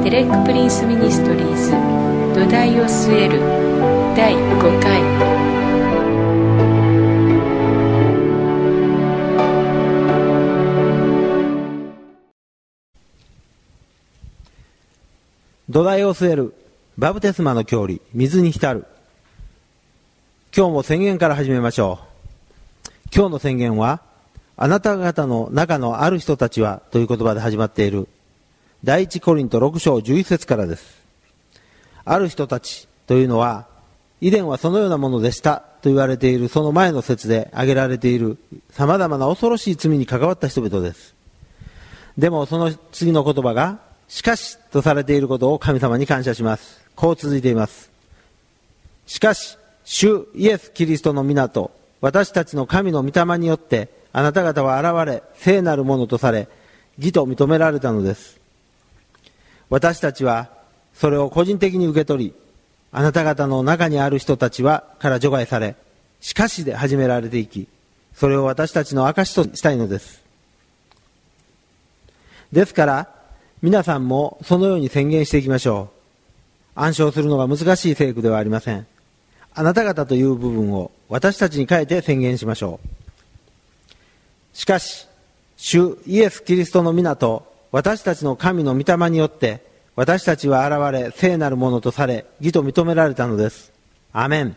エレックプリンスミニストリーズ土台を据える第5回。 土台を据えるバプテスマの教理、水に浸る。今日も宣言から始めましょう。今日の宣言は、あなた方の中のある人たちはという言葉で始まっている第一コリント6章11節からです。ある人たちというのは、以前はそのようなものでしたと言われているその前の節で挙げられている様々な恐ろしい罪に関わった人々です。でもその次の言葉が、しかしとされていることを神様に感謝します。こう続いています。しかし、主イエス・キリストの皆と私たちの神の御霊によってあなた方は現れ、聖なるものとされ、義と認められたのです。私たちはそれを個人的に受け取り、あなた方の中にある人たちはから除外され、しかしで始められていき、それを私たちの証としたいのです。ですから皆さんもそのように宣言していきましょう。暗唱するのが難しい聖句ではありません。あなた方という部分を私たちに変えて宣言しましょう。しかし、主イエス・キリストの皆と私たちの神の御霊によって私たちは現れ、聖なるものとされ、義と認められたのです。アメン。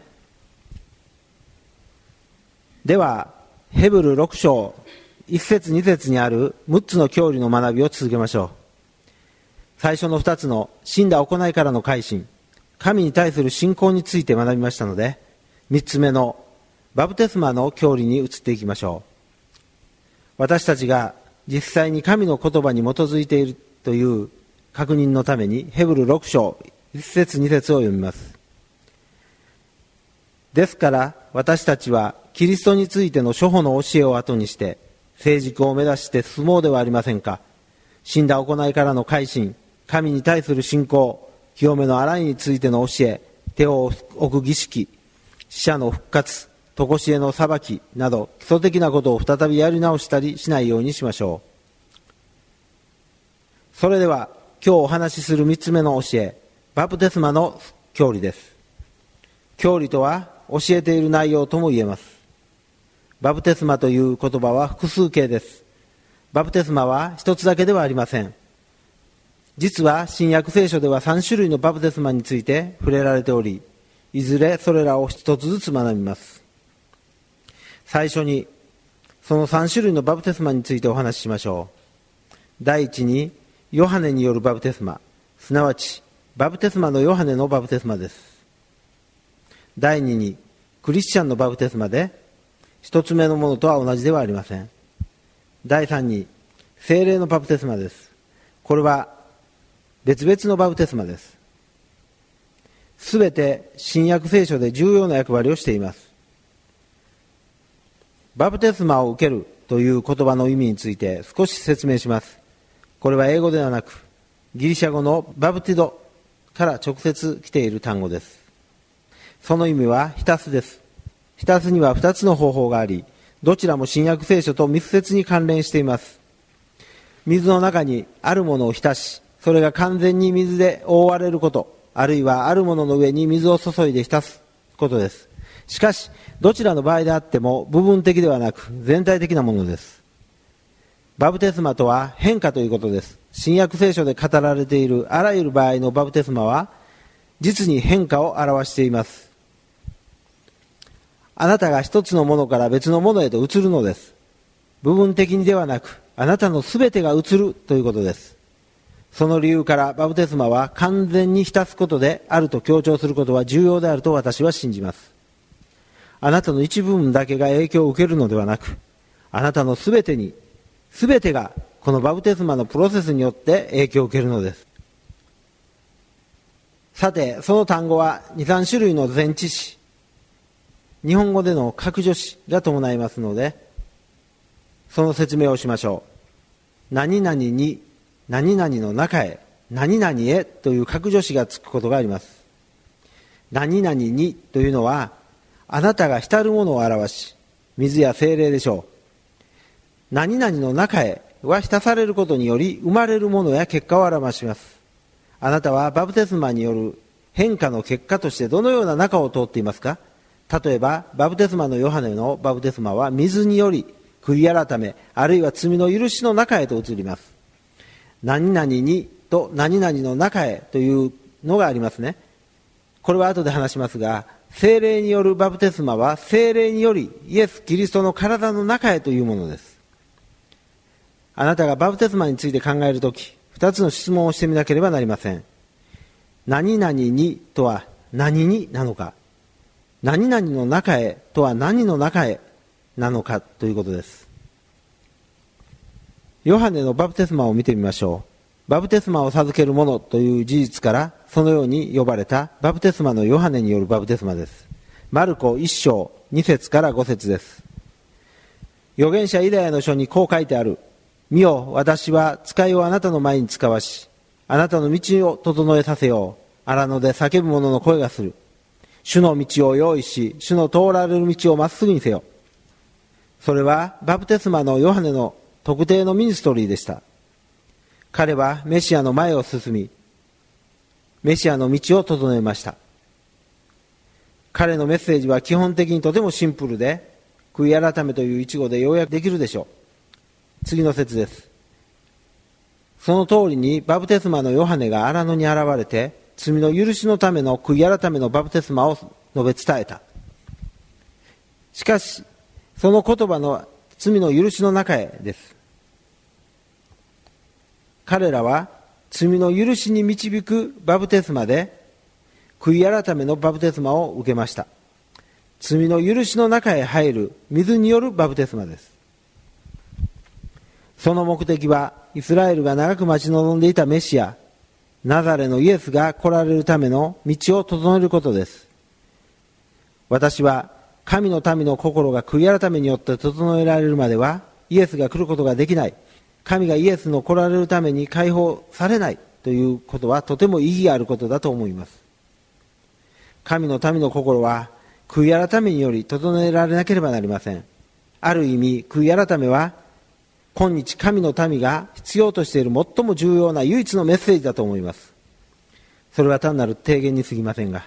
では、ヘブル6章1節2節にある6つの教理の学びを続けましょう。最初の2つの死んだ行いからの改心、神に対する信仰について学びましたので、3つ目のバプテスマの教理に移っていきましょう。私たちが実際に神の言葉に基づいているという確認のためにヘブル6章1節2節を読みます。ですから私たちはキリストについての諸法の教えを後にして成熟を目指して進もうではありませんか。死んだ行いからの改心、神に対する信仰、清めの洗いについての教え、手を置く儀式、死者の復活、常しえの裁きなど基礎的なことを再びやり直したりしないようにしましょう。それでは今日お話しする3つ目の教え、バプテスマの教理です。教理とは教えている内容とも言えます。バプテスマという言葉は複数形です。バプテスマは一つだけではありません。実は新約聖書では3種類のバプテスマについて触れられており、いずれそれらを一つずつ学びます。最初にその3種類のバプテスマについてお話ししましょう。第一にヨハネによるバプテスマ、すなわちバプテスマのヨハネのバプテスマです。第二にクリスチャンのバプテスマで、一つ目のものとは同じではありません。第三に聖霊のバプテスマです。これは別々のバプテスマです。すべて新約聖書で重要な役割をしています。バプテスマを受けるという言葉の意味について少し説明します。これは英語ではなくギリシャ語のバプティドから直接来ている単語です。その意味は浸すです。浸すには2つの方法があり、どちらも新約聖書と密接に関連しています。水の中にあるものを浸し、それが完全に水で覆われること、あるいはあるものの上に水を注いで浸すことです。しかしどちらの場合であっても部分的ではなく全体的なものです。バプテスマとは変化ということです。新約聖書で語られているあらゆる場合のバプテスマは実に変化を表しています。あなたが一つのものから別のものへと移るのです。部分的にではなくあなたのすべてが移るということです。その理由からバプテスマは完全に浸すことであると強調することは重要であると私は信じます。あなたの一部分だけが影響を受けるのではなく、あなたのすべてがこのバプテスマのプロセスによって影響を受けるのです。さて、その単語は 2,3 種類の前置詞、日本語での格助詞が伴いますので、その説明をしましょう。何々に、何々の中へ、何々へという格助詞がつくことがあります。何々にというのはあなたが浸るものを表し、水や精霊でしょう。何々の中へは浸されることにより生まれるものや結果を表します。 あなたはバプテスマによる変化の結果としてどのような中を通っていますか？例えばバプテスマのヨハネのバプテスマは水により悔い改め、あるいは罪の許しの中へと移ります。何々にと何々の中へというのがありますね。これは後で話しますが、聖霊によるバプテスマは聖霊によりイエス・キリストの体の中へというものです。あなたがバプテスマについて考えるとき、2つの質問をしてみなければなりません。何々にとは何になのか、何々の中へとは何の中へなのかということです。ヨハネのバプテスマを見てみましょう。バプテスマを授ける者という事実からそのように呼ばれたバプテスマのヨハネによるバプテスマです。マルコ1章2節から5節です。預言者イザヤの書にこう書いてある。見よ、私は使いをあなたの前に使わし、あなたの道を整えさせよう。荒野で叫ぶ者の声がする。主の道を用意し、主の通られる道をまっすぐにせよ。それはバプテスマのヨハネの特定のミニストリーでした。彼はメシアの前を進み、メシアの道を整えました。彼のメッセージは基本的にとてもシンプルで、悔い改めという一語で要約できるでしょう。次の節です。その通りにバプテスマのヨハネが荒野に現れて、罪の許しのための悔い改めのバプテスマを述べ伝えた。しかし、その言葉の罪の許しの中へです。彼らは罪の許しに導くバプテスマで、悔い改めのバプテスマを受けました。罪の許しの中へ入る水によるバプテスマです。その目的は、イスラエルが長く待ち望んでいたメシア、ナザレのイエスが来られるための道を整えることです。私は、神の民の心が悔い改めによって整えられるまでは、イエスが来ることができない。神がイエスの来られるために解放されないということはとても意義があることだと思います。神の民の心は悔い改めにより整えられなければなりません。ある意味、悔い改めは今日神の民が必要としている最も重要な唯一のメッセージだと思います。それは単なる提言に過ぎませんが、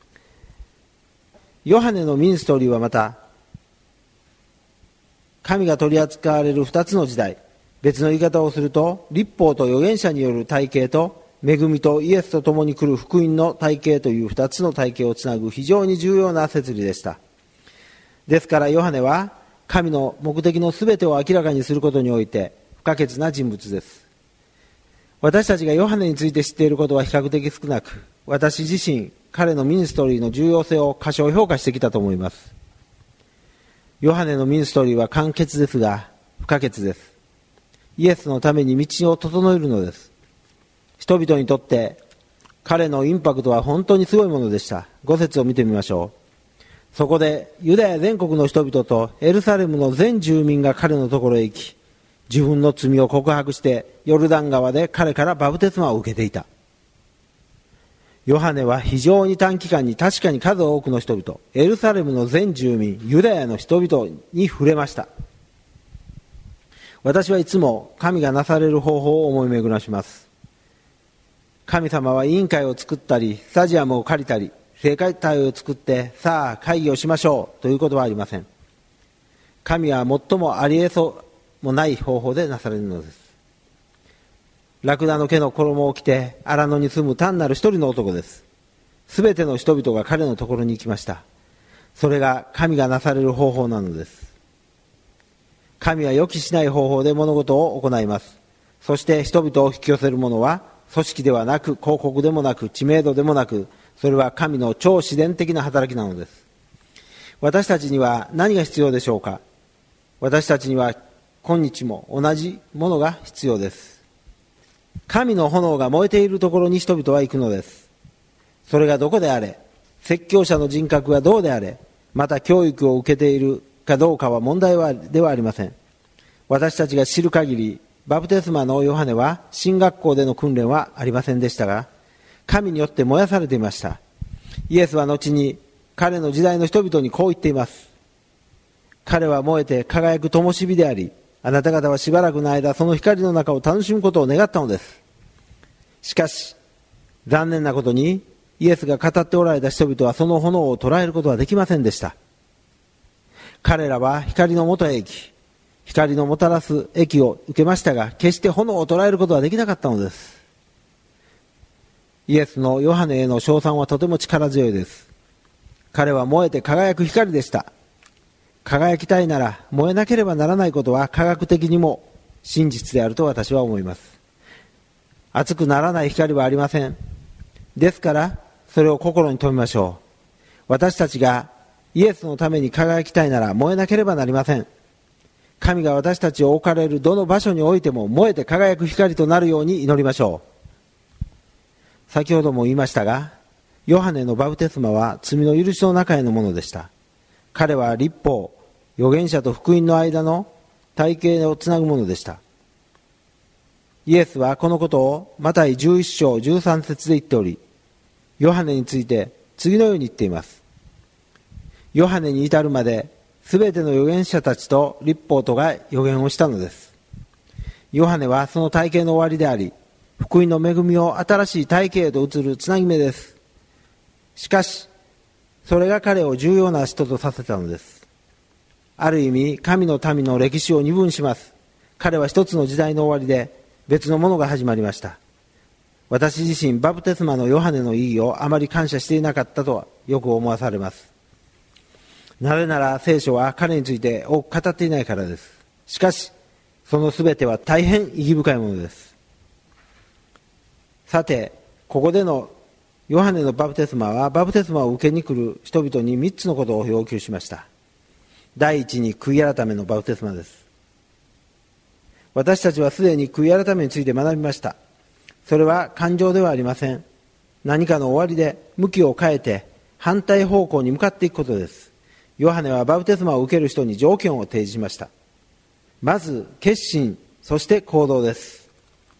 ヨハネのミニストリーはまた、神が取り扱われる2つの時代、別の言い方をすると、律法と預言者による体系と、恵みとイエスと共に来る福音の体系という2つの体系をつなぐ非常に重要な摂理でした。ですからヨハネは、神の目的のすべてを明らかにすることにおいて不可欠な人物です。私たちがヨハネについて知っていることは比較的少なく、私自身、彼のミニストリーの重要性を過小評価してきたと思います。ヨハネのミニストリーは簡潔ですが、不可欠です。イエスのために道を整えるのです。人々にとって彼のインパクトは本当にすごいものでした。5節を見てみましょう。そこでユダヤ全国の人々とエルサレムの全住民が彼のところへ行き、自分の罪を告白してヨルダン川で彼からバプテスマを受けていた。ヨハネは非常に短期間に確かに数多くの人々、エルサレムの全住民、ユダヤの人々に触れました。私はいつも神がなされる方法を思い巡らします。神様は委員会を作ったり、スタジアムを借りたり、聖会隊を作ってさあ会議をしましょうということはありません。神は最もありえそうもない方法でなされるのです。ラクダの毛の衣を着て荒野に住む単なる一人の男です。すべての人々が彼のところに行きました。それが神がなされる方法なのです。神は予期しない方法で物事を行います。そして人々を引き寄せるものは組織ではなく、広告でもなく、知名度でもなく、それは神の超自然的な働きなのです。私たちには何が必要でしょうか。私たちには今日も同じものが必要です。神の炎が燃えているところに人々は行くのです。それがどこであれ、説教者の人格がどうであれ、また教育を受けているかどうかは問題ではありません。私たちが知る限り、バプテスマのヨハネは神学校での訓練はありませんでしたが、神によって燃やされていました。イエスは後に彼の時代の人々にこう言っています。彼は燃えて輝く灯火であり、あなた方はしばらくの間その光の中を楽しむことを願ったのです。しかし残念なことにイエスが語っておられた人々はその炎を捉えることはできませんでした。彼らは光の元へ行き、光のもたらす益を受けましたが、決して炎を捉えることはできなかったのです。イエスのヨハネへの称賛はとても力強いです。彼は燃えて輝く光でした。輝きたいなら燃えなければならないことは科学的にも真実であると私は思います。熱くならない光はありません。ですからそれを心に留めましょう。私たちがイエスのために輝きたいなら燃えなければなりません。神が私たちを置かれるどの場所においても燃えて輝く光となるように祈りましょう。先ほども言いましたが、ヨハネのバプテスマは罪の許しの中へのものでした。彼は律法、預言者と福音の間の体系をつなぐものでした。イエスはこのことをマタイ11章13節で言っており、ヨハネについて次のように言っています。ヨハネに至るまで、すべての預言者たちと律法とが預言をしたのです。ヨハネはその体系の終わりであり、福音の恵みを新しい体系へと移るつなぎ目です。しかし、それが彼を重要な人とさせたのです。ある意味、神の民の歴史を二分します。彼は一つの時代の終わりで、別のものが始まりました。私自身、バプテスマのヨハネの意義をあまり感謝していなかったとはよく思わされます。なぜなら聖書は彼について多く語っていないからです。しかし、そのすべては大変意義深いものです。さて、ここでのヨハネのバプテスマは、バプテスマを受けに来る人々に3つのことを要求しました。第一に、悔い改めのバプテスマです。私たちはすでに悔い改めについて学びました。それは感情ではありません。何かの終わりで向きを変えて反対方向に向かっていくことです。ヨハネはバプテスマを受ける人に条件を提示しました。まず決心、そして行動です。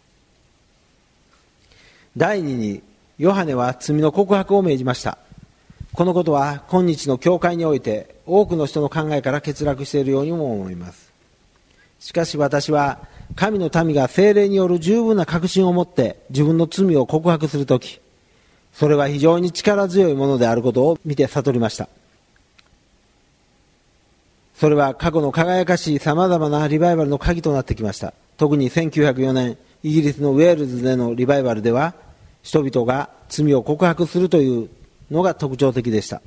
第二に、ヨハネは罪の告白を命じました。このことは今日の教会において多くの人の考えから欠落しているようにも思います。しかし私は神の民が聖霊による十分な確信を持って自分の罪を告白するとき、それは非常に力強いものであることを見て悟りました。それは過去の輝かしいさまざまなリバイバルの鍵となってきました。特に1904年イギリスのウェールズでのリバイバルでは、人々が罪を告白するというのが特徴的でした。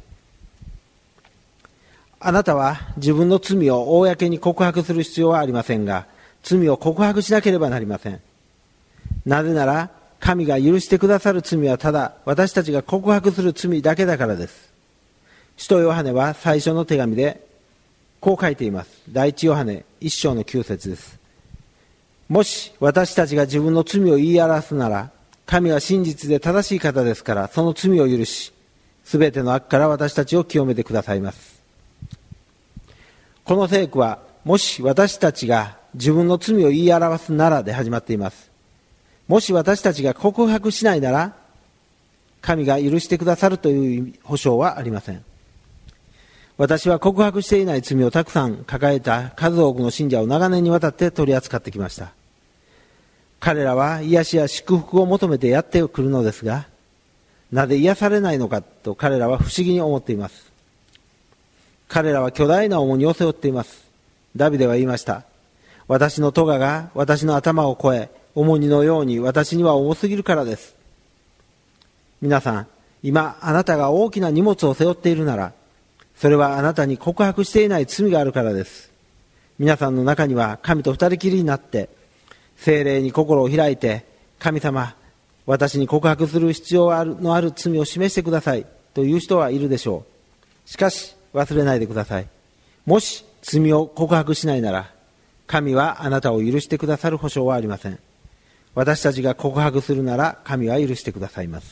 あなたは自分の罪を公に告白する必要はありませんが、罪を告白しなければなりません。なぜなら神が許してくださる罪はただ私たちが告白する罪だけだからです。使徒ヨハネは最初の手紙でこう書いています。第一ヨハネ1章の9節です。もし私たちが自分の罪を言い表すなら、神は真実で正しい方ですから、その罪を許し、すべての悪から私たちを清めてくださいます。この聖句は、もし私たちが自分の罪を言い表すならで始まっています。もし私たちが告白しないなら、神が許してくださるという保証はありません。私は告白していない罪をたくさん抱えた数多くの信者を長年にわたって取り扱ってきました。彼らは癒しや祝福を求めてやってくるのですが、なぜ癒されないのかと彼らは不思議に思っています。彼らは巨大な重荷を背負っています。ダビデは言いました。私の咎が私の頭を越え、重荷のように私には重すぎるからです。皆さん、今あなたが大きな荷物を背負っているなら、それはあなたに告白していない罪があるからです。皆さんの中には神と二人きりになって、聖霊に心を開いて、神様、私に告白する必要のある罪を示してくださいという人はいるでしょう。しかし忘れないでください。もし罪を告白しないなら、神はあなたを許してくださる保証はありません。私たちが告白するなら神は許してくださいます。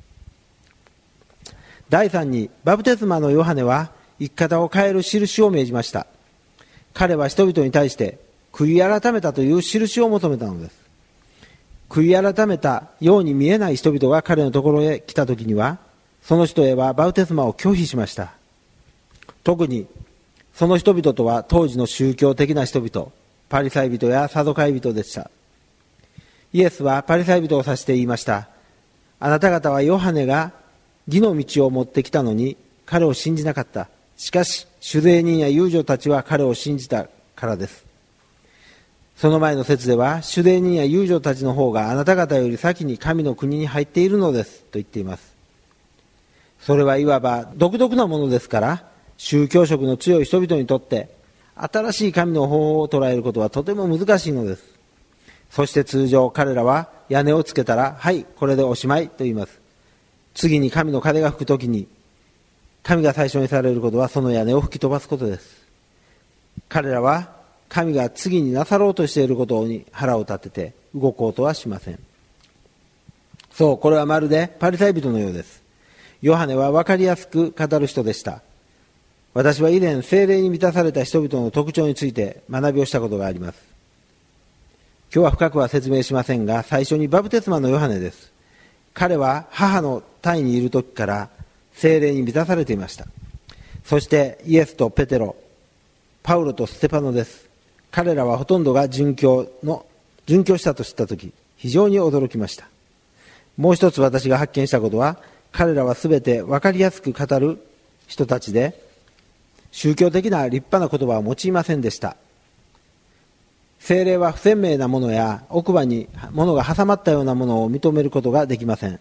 第3に、バプテスマのヨハネは生き方を変える印を命じました。彼は人々に対して悔い改めたという印を求めたのです。悔い改めたように見えない人々が彼のところへ来たときには、その人へはバプテスマを拒否しました。特にその人々とは当時の宗教的な人々、パリサイ人やサドカイ人でした。イエスはパリサイ人を指して言いました。 あなた方はヨハネが義の道を持ってきたのに彼を信じなかった。しかし主税人や遊女たちは彼を信じたからです。その前の節では、主税人や遊女たちの方があなた方より先に神の国に入っているのですと言っています。それはいわば独特なものですから、宗教色の強い人々にとって新しい神の方法を捉えることはとても難しいのです。そして通常彼らは屋根をつけたら、はい、これでおしまいと言います。次に神の風が吹くときに、神が最初にされることはその屋根を吹き飛ばすことです。彼らは神が次になさろうとしていることに腹を立てて動こうとはしません。そう、これはまるでパリサイ人のようです。ヨハネは分かりやすく語る人でした。私は以前聖霊に満たされた人々の特徴について学びをしたことがあります。今日は深くは説明しませんが、最初にバプテスマのヨハネです。彼は母の胎にいる時から聖霊に満たされていました。そしてイエスとペテロ、パウロとステパノです。彼らはほとんどが殉教したと知ったとき、非常に驚きました。もう一つ私が発見したことは、彼らはすべて分かりやすく語る人たちで、宗教的な立派な言葉を用いませんでした。聖霊は不鮮明なものや奥歯に物が挟まったようなものを認めることができません。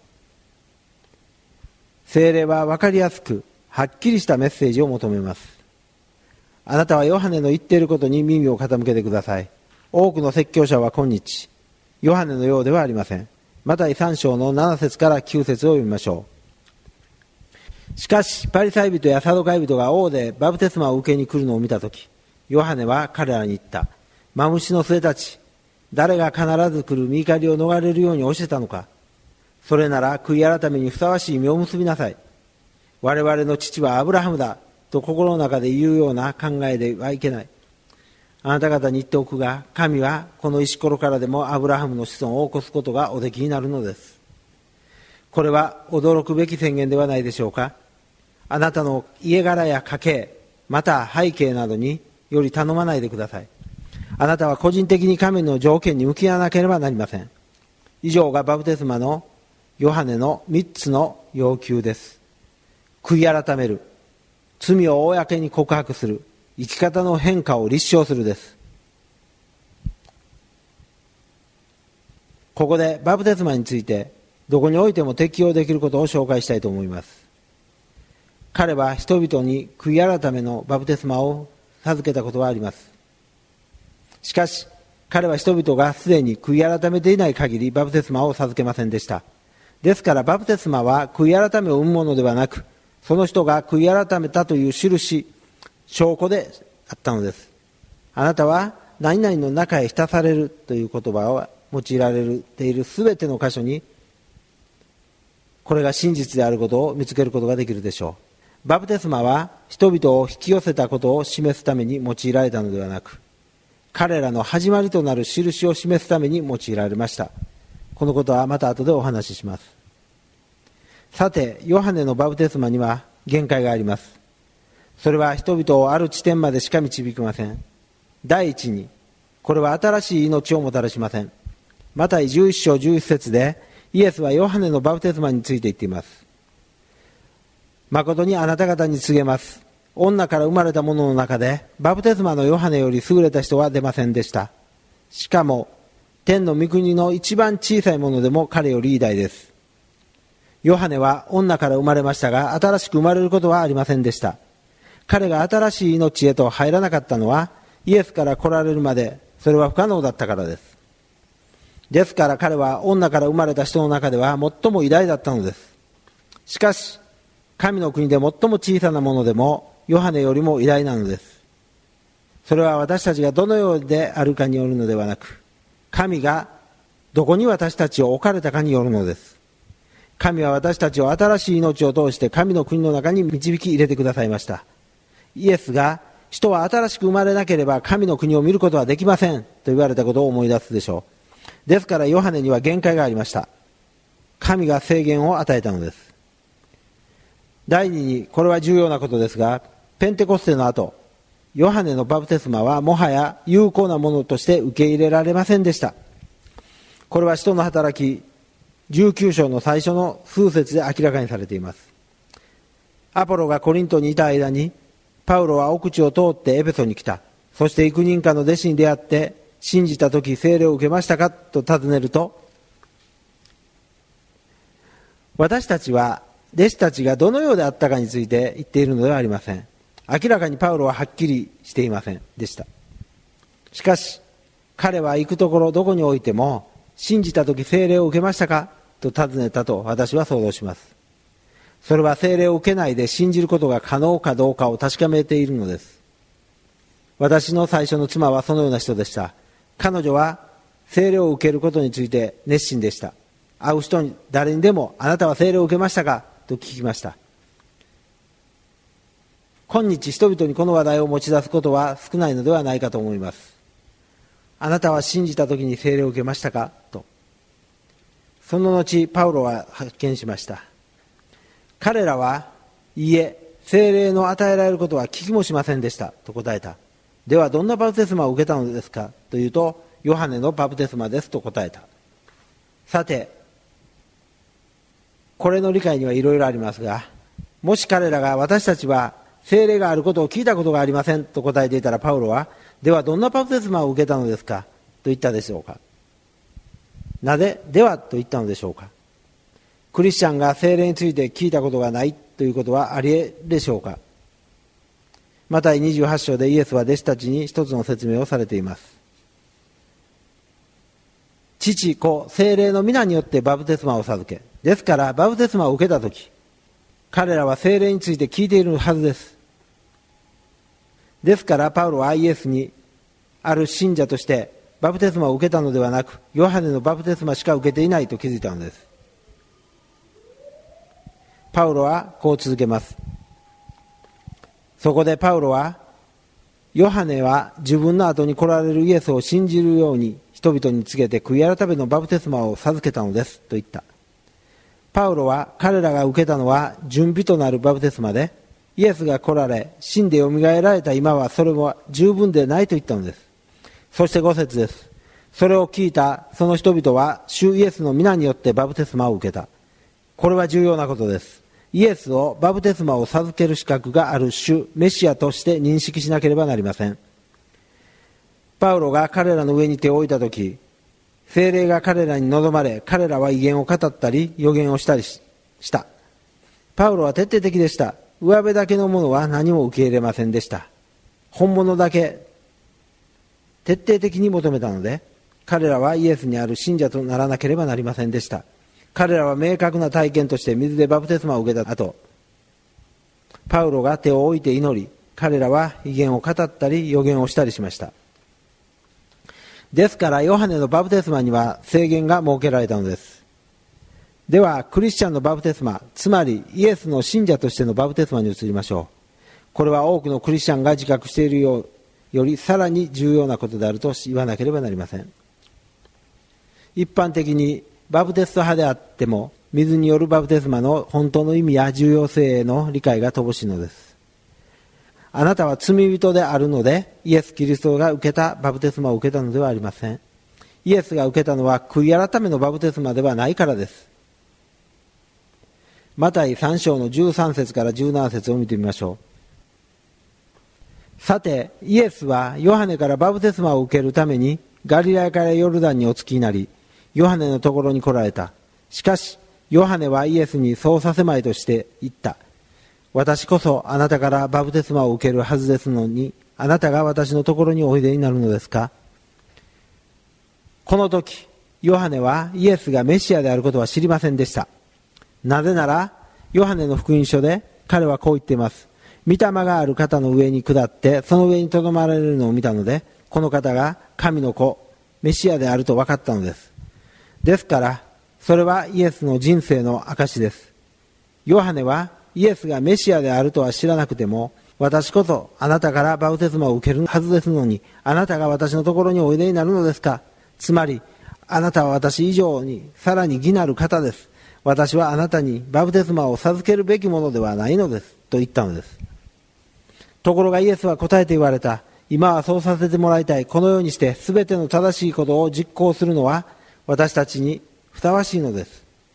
聖霊は分かりやすくはっきりしたメッセージを求めます。あなたはヨハネの言っていることに耳を傾けてください。多くの説教者は今日ヨハネのようではありません。マタイ3章の7節から9節を読みましょう。しかしパリサイ人やサドカイ人が王でバプテスマを受けに来るのを見たとき、ヨハネは彼らに言った。マムシの末たち、誰が必ず来る御怒りを逃れるように教えたのか。それなら悔い改めにふさわしい実を結びなさい。我々の父はアブラハムだと心の中で言うような考えではいけない。あなた方に言っておくが、神はこの石ころからでもアブラハムの子孫を起こすことがおできになるのです。これは驚くべき宣言ではないでしょうか。あなたの家柄や家系、また背景などにより頼まないでください。あなたは個人的に神の条件に向き合わなければなりません。以上がバプテスマのヨハネの3つの要求です。悔い改める、罪を公に告白する、生き方の変化を立証するです。ここでバプテスマについてどこにおいても適用できることを紹介したいと思います。彼は人々に悔い改めのバプテスマを授けたことはあります。しかし彼は人々がすでに悔い改めていない限りバプテスマを授けませんでした。ですからバプテスマは悔い改めを生むものではなく、その人が悔い改めたという印、証拠であったのです。あなたは何々の中へ浸されるという言葉を用いられているすべての箇所にこれが真実であることを見つけることができるでしょう。バプテスマは人々を引き寄せたことを示すために用いられたのではなく、彼らの始まりとなる印を示すために用いられました。このことはまた後でお話しします。さて、ヨハネのバプテスマには限界があります。それは人々をある地点までしか導きません。第一に、これは新しい命をもたらしません。マタイ11章11節でイエスはヨハネのバプテスマについて言っています。誠にあなた方に告げます。女から生まれた者の中でバプテスマのヨハネより優れた人は出ませんでした。しかも天の御国の一番小さいものでも彼より偉大です。ヨハネは女から生まれましたが、新しく生まれることはありませんでした。彼が新しい命へと入らなかったのは、イエスから来られるまでそれは不可能だったからです。ですから彼は女から生まれた人の中では最も偉大だったのです。しかし神の国で最も小さなものでもヨハネよりも偉大なのです。それは私たちがどのようであるかによるのではなく、神がどこに私たちを置かれたかによるのです。神は私たちを新しい命を通して神の国の中に導き入れてくださいました。イエスが人は新しく生まれなければ神の国を見ることはできませんと言われたことを思い出すでしょう。ですからヨハネには限界がありました。神が制限を与えたのです。第二に、これは重要なことですが、ペンテコステの後、ヨハネのバプテスマはもはや有効なものとして受け入れられませんでした。これは使徒の働き 19章の最初の数節で明らかにされています。アポロがコリントにいた間に、パウロは奥地を通ってエペソに来た。そして幾人かの弟子に出会って、信じたとき聖霊を受けましたかと尋ねると、私たちは弟子たちがどのようであったかについて言っているのではありません。明らかにパウロははっきりしていませんでした。しかし、彼は行くところどこにおいても、信じたとき聖霊を受けましたかと尋ねたと私は想像します。それは聖霊を受けないで信じることが可能かどうかを確かめているのです。私の最初の妻はそのような人でした。彼女は聖霊を受けることについて熱心でした。会う人に誰にでもあなたは聖霊を受けましたかと聞きました。今日人々にこの話題を持ち出すことは少ないのではないかと思います。あなたは信じたときに聖霊を受けましたかと。その後パウロは発見しました。彼らはいいえ、聖霊の与えられることは聞きもしませんでしたと答えた。ではどんなバプテスマを受けたのですかというと、ヨハネのバプテスマですと答えた。さて、これの理解にはいろいろありますが、もし彼らが私たちは聖霊があることを聞いたことがありませんと答えていたら、パウロはではどんなバプテスマを受けたのですかと言ったでしょうか。なぜではと言ったのでしょうか。クリスチャンが聖霊について聞いたことがないということはあり得るでしょうか。マタイ28章でイエスは弟子たちに一つの説明をされています。父、子、聖霊の皆によってバプテスマを授け、ですからバプテスマを受けたとき、彼らは聖霊について聞いているはずです。ですからパウロはイエスにある信者としてバプテスマを受けたのではなく、ヨハネのバプテスマしか受けていないと気づいたのです。パウロはこう続けます。そこでパウロは、ヨハネは自分の後に来られるイエスを信じるように人々に告げて悔い改めのバプテスマを授けたのですと言った。パウロは彼らが受けたのは準備となるバプテスマで、イエスが来られ死んでよみがえられた今はそれも十分でないと言ったのです。そして5節です。それを聞いたその人々は主イエスの皆によってバプテスマを受けた。これは重要なことです。イエスをバプテスマを授ける資格がある主メシアとして認識しなければなりません。パウロが彼らの上に手を置いたとき、聖霊が彼らに望まれ、彼らは異言を語ったり予言をしたりした。パウロは徹底的でした。上辺だけのものは何も受け入れませんでした。本物だけ徹底的に求めたので、彼らはイエスにある信者とならなければなりませんでした。彼らは明確な体験として水でバプテスマを受けた後、パウロが手を置いて祈り、彼らは異言を語ったり予言をしたりしました。ですからヨハネのバプテスマには制限が設けられたのです。ではクリスチャンのバプテスマ、つまりイエスの信者としてのバプテスマに移りましょう。これは多くのクリスチャンが自覚しているよりさらに重要なことであると言わなければなりません。一般的にバプテスト派であっても、水によるバプテスマの本当の意味や重要性への理解が乏しいのです。あなたは罪人であるので、イエス・キリストが受けたバプテスマを受けたのではありません。イエスが受けたのは悔い改めのバプテスマではないからです。マタイ3章の13節から17節を見てみましょう。さて、イエスはヨハネからバプテスマを受けるためにガリラヤからヨルダンにお着きになり、ヨハネのところに来られた。しかしヨハネはイエスにそうさせまいとして言った。私こそあなたからバプテスマを受けるはずですのに、あなたが私のところにおいでになるのですか。この時ヨハネはイエスがメシアであることは知りませんでした。なぜならヨハネの福音書で彼はこう言っています。御霊がある方の上に下ってその上にとどまられるのを見たので、この方が神の子メシアであると分かったのです。ですからそれはイエスの人生の証です。ヨハネはイエスがメシアであるとは知らなくても、私こそあなたからバプテスマを受けるはずですのに、あなたが私のところにおいでになるのですか。つまりあなたは私以上にさらに義なる方です。私はあなたにバプテスマを授けるべきものではないのですと言ったのです。ところがイエスは答えて言われた。今はそうさせてもらいたい。このようにして全ての正しいことを実行するのは私たちにふさわしいのです。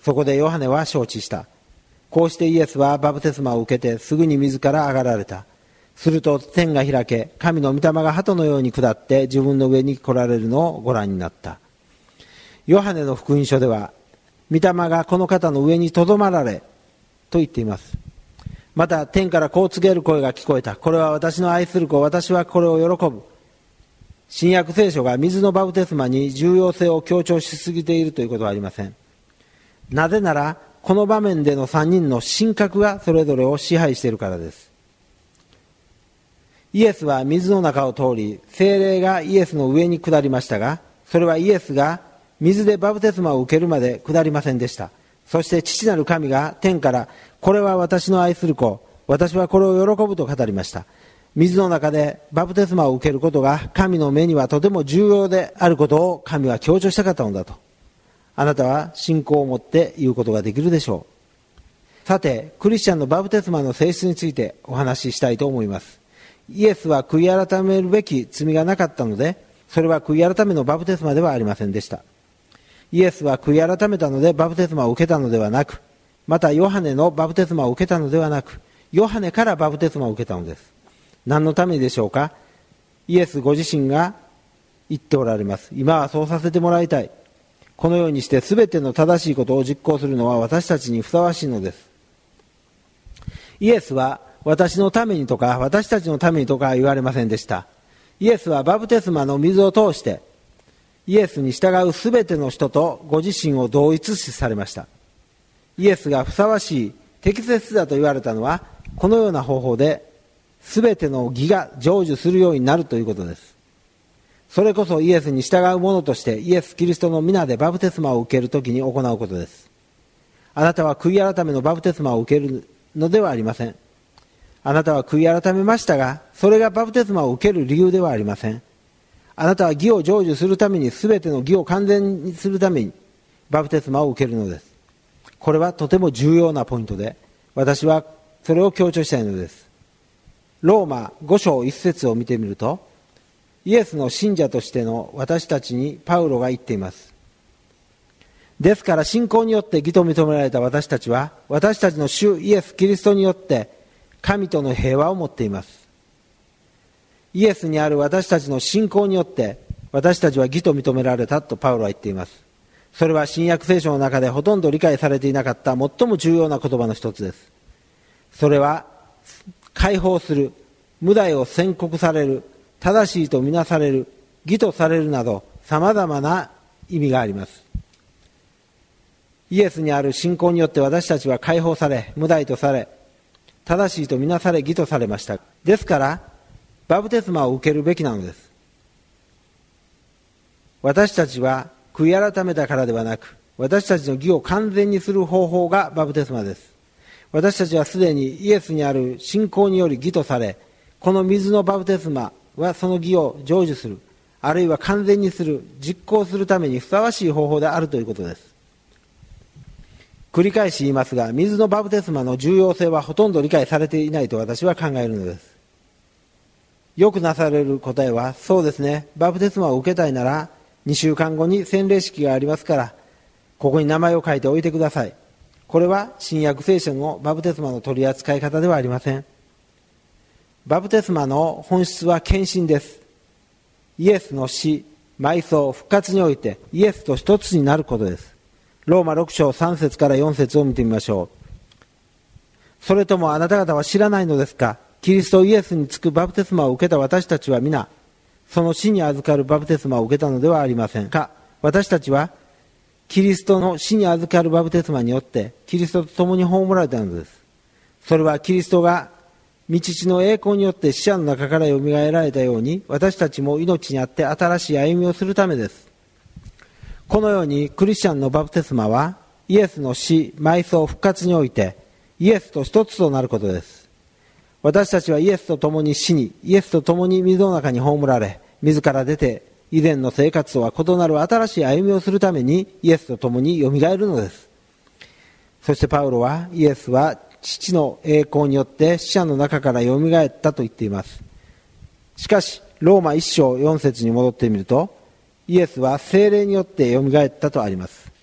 そこでヨハネは承知した。こうしてイエスはバプテスマを受けてすぐに水から上がられた。すると天が開け、神の御霊が鳩のように下って自分の上に来られるのをご覧になった。ヨハネの福音書では、御霊がこの方の上にとどまられと言っています。また天からこう告げる声が聞こえた。これは私の愛する子、私はこれを喜ぶ。新約聖書が水のバプテスマに重要性を強調しすぎているということはありません。なぜならこの場面での3人の神格がそれぞれを支配しているからです。イエスは水の中を通り、聖霊がイエスの上に下りましたが、それはイエスが水でバプテスマを受けるまで下りませんでした。そして父なる神が天から、これは私の愛する子、私はこれを喜ぶと語りました。水の中でバプテスマを受けることが神の目にはとても重要であることを神は強調したかったのだと、あなたは信仰を持って言うことができるでしょう。さて、クリスチャンのバプテスマの性質についてお話ししたいと思います。イエスは悔い改めるべき罪がなかったので、それは悔い改めのバプテスマではありませんでした。イエスは悔い改めたのでバプテスマを受けたのではなく、またヨハネのバプテスマを受けたのではなく、ヨハネからバプテスマを受けたのです。何のためにでしょうか。イエスご自身が言っておられます。今はそうさせてもらいたい。このようにして全ての正しいことを実行するのは私たちにふさわしいのです。イエスは私のためにとか私たちのためにとか言われませんでした。イエスはバプテスマの水を通してイエスに従う全ての人とご自身を同一視されました。イエスがふさわしい、適切だと言われたのは、このような方法で全ての義が成就するようになるということです。それこそイエスに従う者としてイエス・キリストの皆でバプテスマを受けるときに行うことです。あなたは悔い改めのバプテスマを受けるのではありません。あなたは悔い改めましたが、それがバプテスマを受ける理由ではありません。あなたは義を成就するために、全ての義を完全にするためにバプテスマを受けるのです。これはとても重要なポイントで、私はそれを強調したいのです。ローマ5章1節を見てみると、イエスの信者としての私たちにパウロが言っています。ですから信仰によって義と認められた私たちは、私たちの主イエス・キリストによって神との平和を持っています。イエスにある私たちの信仰によって私たちは義と認められたとパウロは言っています。それは新約聖書の中でほとんど理解されていなかった最も重要な言葉の一つです。それは解放する、無罪を宣告される、正しいとみなされる、義とされるなど様々な意味があります。イエスにある信仰によって私たちは解放され、無罪とされ、正しいとみなされ、義とされました。ですからバプテスマを受けるべきなのです。私たちは悔い改めたからではなく、私たちの義を完全にする方法がバプテスマです。私たちはすでにイエスにある信仰により義とされ、この水のバプテスマはその義を成就する、あるいは完全にする、実行するためにふさわしい方法であるということです。繰り返し言いますが、水のバプテスマの重要性はほとんど理解されていないと私は考えるのです。よくなされる答えは、そうですね、バプテスマを受けたいなら2週間後に洗礼式がありますから、ここに名前を書いておいてください。これは新約聖書のバプテスマの取り扱い方ではありません。バプテスマの本質は献身です。イエスの死、埋葬、復活においてイエスと一つになることです。ローマ6章3節から4節を見てみましょう。それともあなた方は知らないのですか。キリストイエスにつくバプテスマを受けた私たちは皆、その死に預かるバプテスマを受けたのではありませんか。私たちはキリストの死に預かるバプテスマによってキリストと共に葬られたのです。それはキリストが御父の栄光によって死者の中からよみがえられたように、私たちも命にあって新しい歩みをするためです。このようにクリスチャンのバプテスマはイエスの死、埋葬、復活においてイエスと一つとなることです。私たちはイエスと共に死に、イエスと共に水の中に葬られ、水から出て以前の生活とは異なる新しい歩みをするためにイエスと共によみがえるのです。そしてパウロはイエスは父の栄光によって死者の中からよみがえったと言っています。しかしローマ1章4節に戻ってみると、イエスは聖霊によってよみがえったとあります。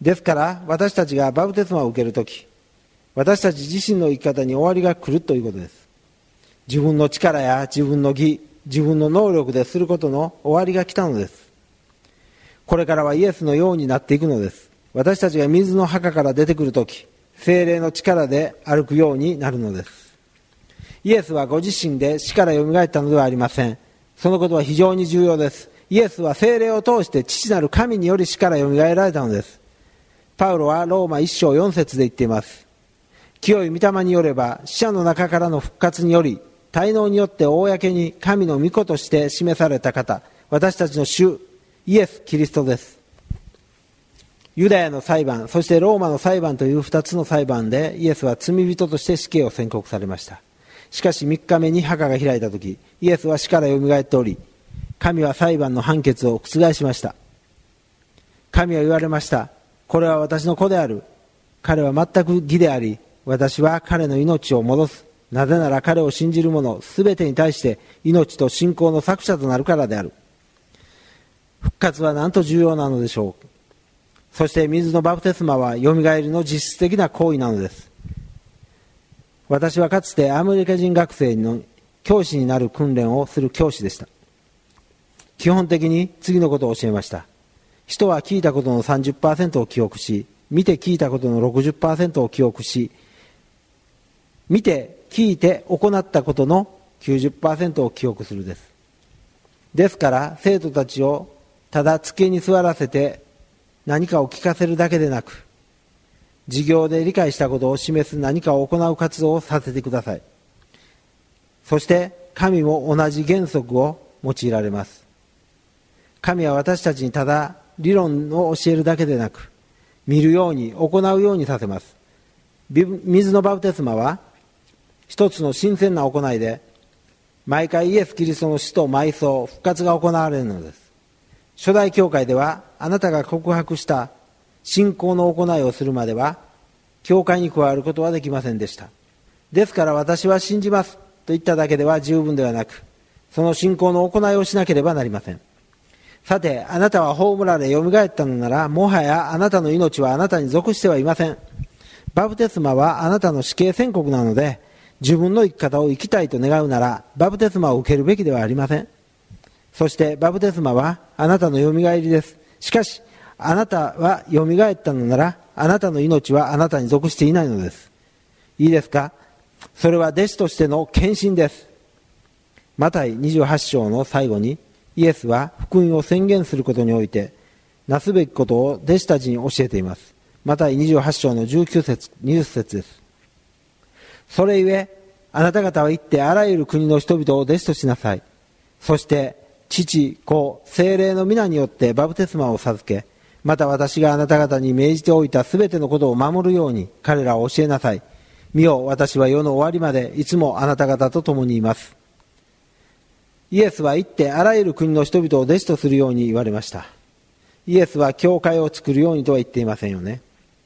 ですから私たちがバプテスマを受けるとき、私たち自身の生き方に終わりが来るということです。自分の力や自分の義、自分の能力ですることの終わりが来たのです。これからはイエスのようになっていくのです。私たちが水の墓から出てくるとき、聖霊の力で歩くようになるのです。イエスはご自身で死からよみがえったのではありません。そのことは非常に重要です。イエスは聖霊を通して父なる神により死からよみがえられたのです。パウロはローマ1章4節で言っています。清い御霊によれば死者の中からの復活により、滞納によって公に神の御子として示された方、私たちの主イエス・キリストです。ユダヤの裁判、そしてローマの裁判という2つの裁判でイエスは罪人として死刑を宣告されました。しかし3日目に墓が開いたとき、イエスは死からよみがえっており、神は裁判の判決を覆しました。神は言われました。これは私の子である。彼は全く義であり、私は彼の命を戻す。なぜなら彼を信じる者すべてに対して命と信仰の作者となるからである。復活はなんと重要なのでしょう。そして水のバプテスマはよみがえりの実質的な行為なのです。私はかつてアメリカ人学生の教師になる訓練をする教師でした。基本的に次のことを教えました。人は聞いたことの 30% を記憶し、見て聞いたことの 60% を記憶し、見て聞いて行ったことの 90% を記憶するです。ですから生徒たちをただ机に座らせて何かを聞かせるだけでなく、授業で理解したことを示す何かを行う活動をさせてください。そして神も同じ原則を用いられます。神は私たちにただ理論を教えるだけでなく、見るように行うようにさせます。水のバプテスマは一つの新鮮な行いで、毎回イエス・キリストの死と埋葬、復活が行われるのです。初代教会ではあなたが告白した信仰の行いをするまでは教会に加わることはできませんでした。ですから私は信じますと言っただけでは十分ではなく、その信仰の行いをしなければなりません。さて、あなたは葬られよみがえったのなら、もはやあなたの命はあなたに属してはいません。バプテスマはあなたの死刑宣告なので、自分の生き方を生きたいと願うならバプテスマを受けるべきではありません。そしてバプテスマはあなたのよみがえりです。しかしあなたはよみがえったのなら、あなたの命はあなたに属していないのです。いいですか。それは弟子としての献身です。マタイ28章の最後にイエスは福音を宣言することにおいてなすべきことを弟子たちに教えています。マタイ28章の19節20節です。それゆえあなた方は行ってあらゆる国の人々を弟子としなさい。そして父、子、聖霊の皆によってバプテスマを授け、また私があなた方に命じておいたすべてのことを守るように彼らを教えなさい。見よ、私は世の終わりまでいつもあなた方と共にいます。イエスは行ってあらゆる国の人々を弟子とするように言われました。イエスは教会を作るようにとは言っていませんよね。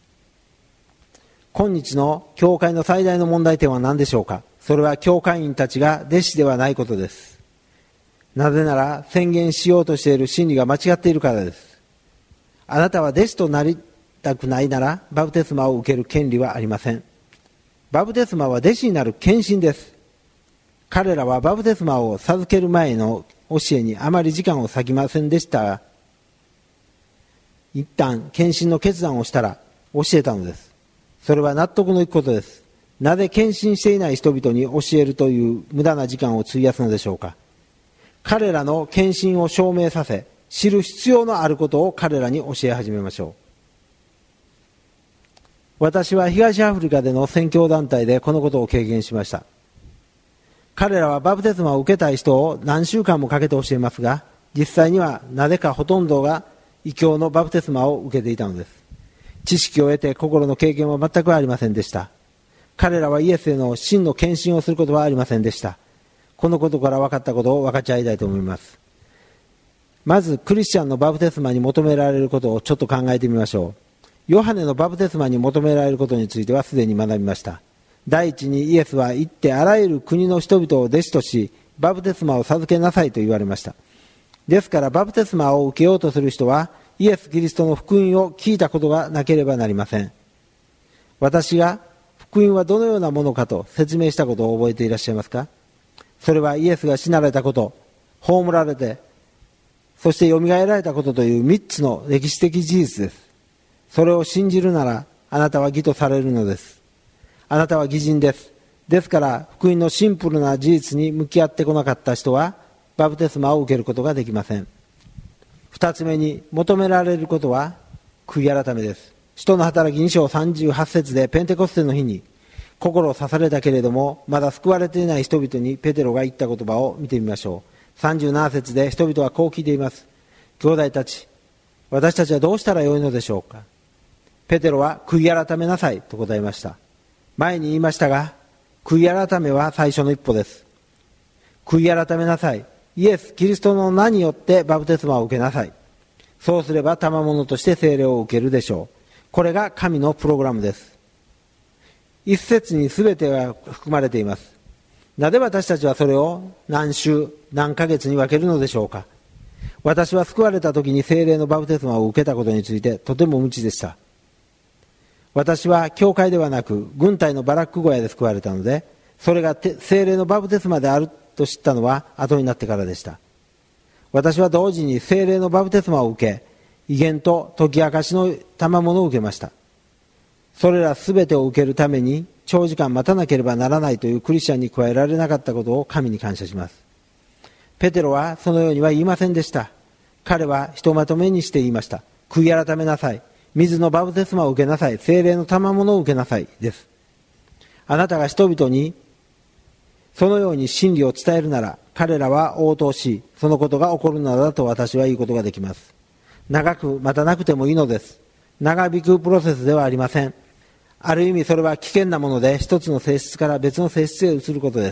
今日の教会の最大の問題点は何でしょうか。それは教会員たちが弟子ではないことです。なぜなら宣言しようとしている真理が間違っているからです。あなたは弟子となりたくないならバプテスマを受ける権利はありません。バプテスマは弟子になる献身です。彼らはバプテスマを授ける前の教えにあまり時間を割きませんでしたが、一旦献身の決断をしたら教えたのです。それは納得のいくことです。なぜ献身していない人々に教えるという無駄な時間を費やすのでしょうか。彼らの献身を証明させ、知る必要のあることを彼らに教え始めましょう。私は東アフリカでの宣教団体でこのことを経験しました。彼らはバプテスマを受けたい人を何週間もかけて教えますが、実際にはなぜかほとんどが異教のバプテスマを受けていたのです。知識を得て心の経験は全くありませんでした。彼らはイエスへの真の献身をすることはありませんでした。このことから分かったことを分かち合いたいと思います。まずクリスチャンのバプテスマに求められることをちょっと考えてみましょう。ヨハネのバプテスマに求められることについてはすでに学びました。第一にイエスは行ってあらゆる国の人々を弟子とし、バプテスマを授けなさいと言われました。ですからバプテスマを受けようとする人はイエス・キリストの福音を聞いたことがなければなりません。私が福音はどのようなものかと説明したことを覚えていらっしゃいますか？それはイエスが死なれたこと、葬られて、そしてよみがえられたことという3つの歴史的事実です。それを信じるならあなたは義とされるのです。あなたは義人です。ですから福音のシンプルな事実に向き合ってこなかった人はバプテスマを受けることができません。2つ目に求められることは悔い改めです。使徒の働き2章38節でペンテコステの日に心を刺されたけれどもまだ救われていない人々にペテロが言った言葉を見てみましょう。37節で人々はこう聞いています。兄弟たち、私たちはどうしたらよいのでしょうか。ペテロは悔い改めなさいと答えました。前に言いましたが、悔い改めは最初の一歩です。悔い改めなさい。イエス・キリストの名によってバプテスマを受けなさい。そうすれば賜物として聖霊を受けるでしょう。これが神のプログラムです。一節に全てが含まれています。なぜ私たちはそれを何週何ヶ月に分けるのでしょうか。私は救われた時に聖霊のバプテスマを受けたことについてとても無知でした。私は教会ではなく軍隊のバラック小屋で救われたので、それが聖霊のバプテスマであると知ったのは後になってからでした。私は同時に聖霊のバプテスマを受け、威厳と解き明かしの賜物を受けました。それら全てを受けるために長時間待たなければならないというクリスチャンに加えられなかったことを神に感謝します。ペテロはそのようには言いませんでした。彼はひとまとめにして言いました。悔い改めなさい。水のバプテスマを受けなさい。聖霊の賜物を受けなさいです。あなたが人々にそのように真理を伝えるなら、彼らは応答し、そのことが起こるのだと私は言うことができます。長く待たなくてもいいのです。長引くプロセスではありません。ある意味それは危険なもので、一つの性質から別の性質へ移ることです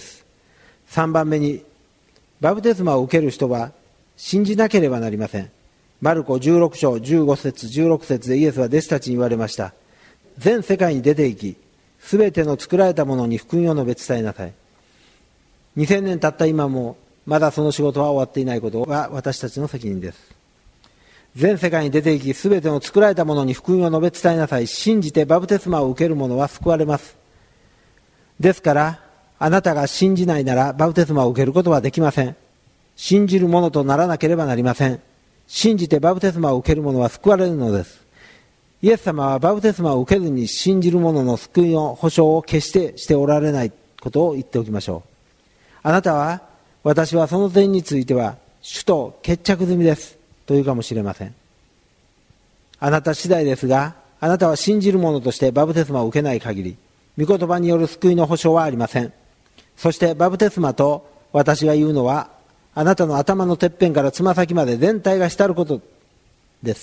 。3番目に、バプテスマを受ける人は信じなければなりません。マルコ16章15節16節でイエスは弟子たちに言われました。全世界に出て行き、すべての作られたものに福音を述べ伝えなさい。2000年経った今もまだその仕事は終わっていないことが私たちの責任です。全世界に出て行き、すべての作られたものに福音を述べ伝えなさい。信じてバプテスマを受ける者は救われます。ですからあなたが信じないならバプテスマを受けることはできません。信じる者とならなければなりません。信じてバプテスマを受ける者は救われるのです。イエス様はバプテスマを受けずに信じる者の救いの保証を決してしておられないことを言っておきましょう。あなたは、私はその点については主と決着済みですというかもしれません。あなた次第ですが、あなたは信じる者としてバプテスマを受けない限り、御言葉による救いの保証はありません。そしてバプテスマと私が言うのは、あなたの頭のてっぺんからつま先まで全体が浸ることです。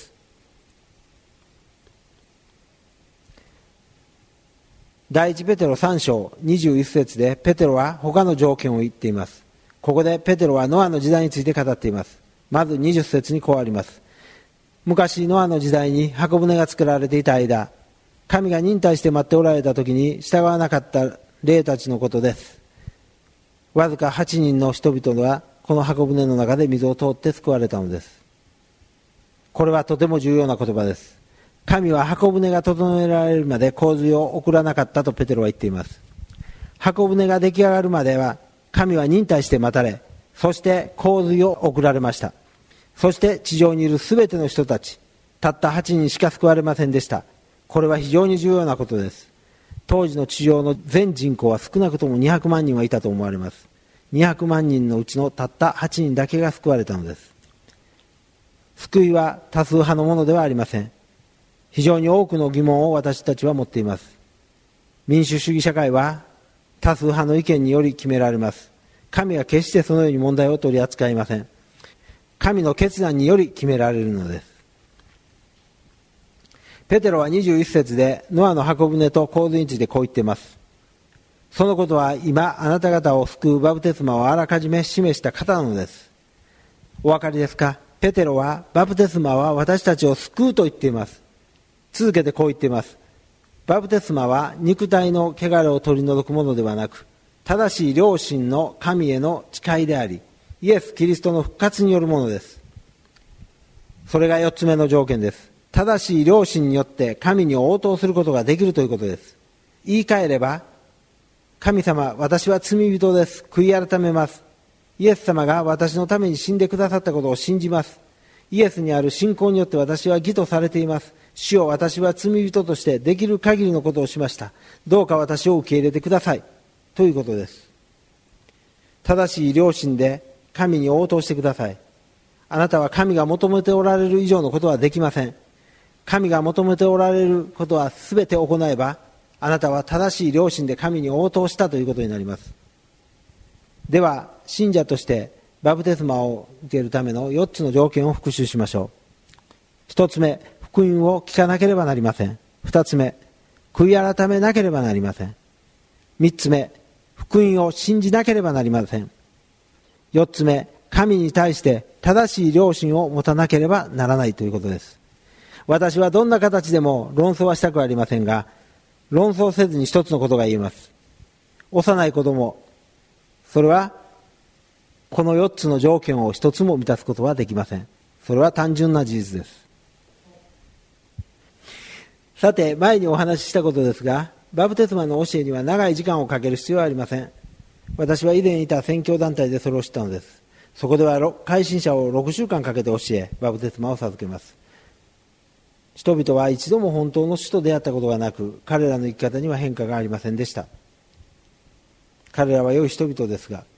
第一ペテロ3章21節でペテロは他の条件を言っています。ここでペテロはノアの時代について語っています。まず20節にこうあります。昔ノアの時代に箱舟が作られていた間、神が忍耐して待っておられた時に従わなかった霊たちのことです。わずか8人の人々はこの箱舟の中で水を通って救われたのです。これはとても重要な言葉です。神は箱舟が整えられるまで洪水を送らなかったとペテロは言っています。箱舟が出来上がるまでは神は忍耐して待たれ、そして洪水を送られました。そして地上にいるすべての人たち、たった8人しか救われませんでした。これは非常に重要なことです。当時の地上の全人口は少なくとも200万人はいたと思われます。200万人のうちのたった8人だけが救われたのです。救いは多数派のものではありません。非常に多くの疑問を私たちは持っています。民主主義社会は多数派の意見により決められます。神は決してそのように問題を取り扱いません。神の決断により決められるのです。ペテロは21節でノアの箱舟と洪水についてこう言っています。そのことは今あなた方を救うバプテスマをあらかじめ示した方なのです。お分かりですか？ペテロはバプテスマは私たちを救うと言っています。続けてこう言っています。バプテスマは肉体の汚れを取り除くものではなく、正しい良心の神への誓いであり、イエス・キリストの復活によるものです。 それが4つ目の条件です。正しい良心によって神に応答することができるということです。言い換えれば、神様、私は罪人です。悔い改めます。イエス様が私のために死んでくださったことを信じます。イエスにある信仰によって私は義とされています。主よ、私は罪人としてできる限りのことをしました。どうか私を受け入れてください。ということです。正しい良心で神に応答してください。あなたは神が求めておられる以上のことはできません。神が求めておられることはすべて行えば、あなたは正しい良心で神に応答したということになります。では、信者としてバプテスマを受けるための4つの条件を復習しましょう。1つ目、福音を聞かなければなりません。2つ目、悔い改めなければなりません。3つ目、福音を信じなければなりません。4つ目、神に対して正しい良心を持たなければならないということです。私はどんな形でも論争はしたくありませんが、論争せずに一つのことが言えます。幼い子供、それはこの4つの条件を一つも満たすことはできません。それは単純な事実です。さて、前にお話ししたことですが、バプテスマの教えには長い時間をかける必要はありません。私は以前いた宣教団体でそれを知ったのです。そこでは改心者を6週間かけて教え、バプテスマを授けます。人々は一度も本当の主と出会ったことがなく、彼らの生き方には変化がありませんでした。彼らは良い人々ですが、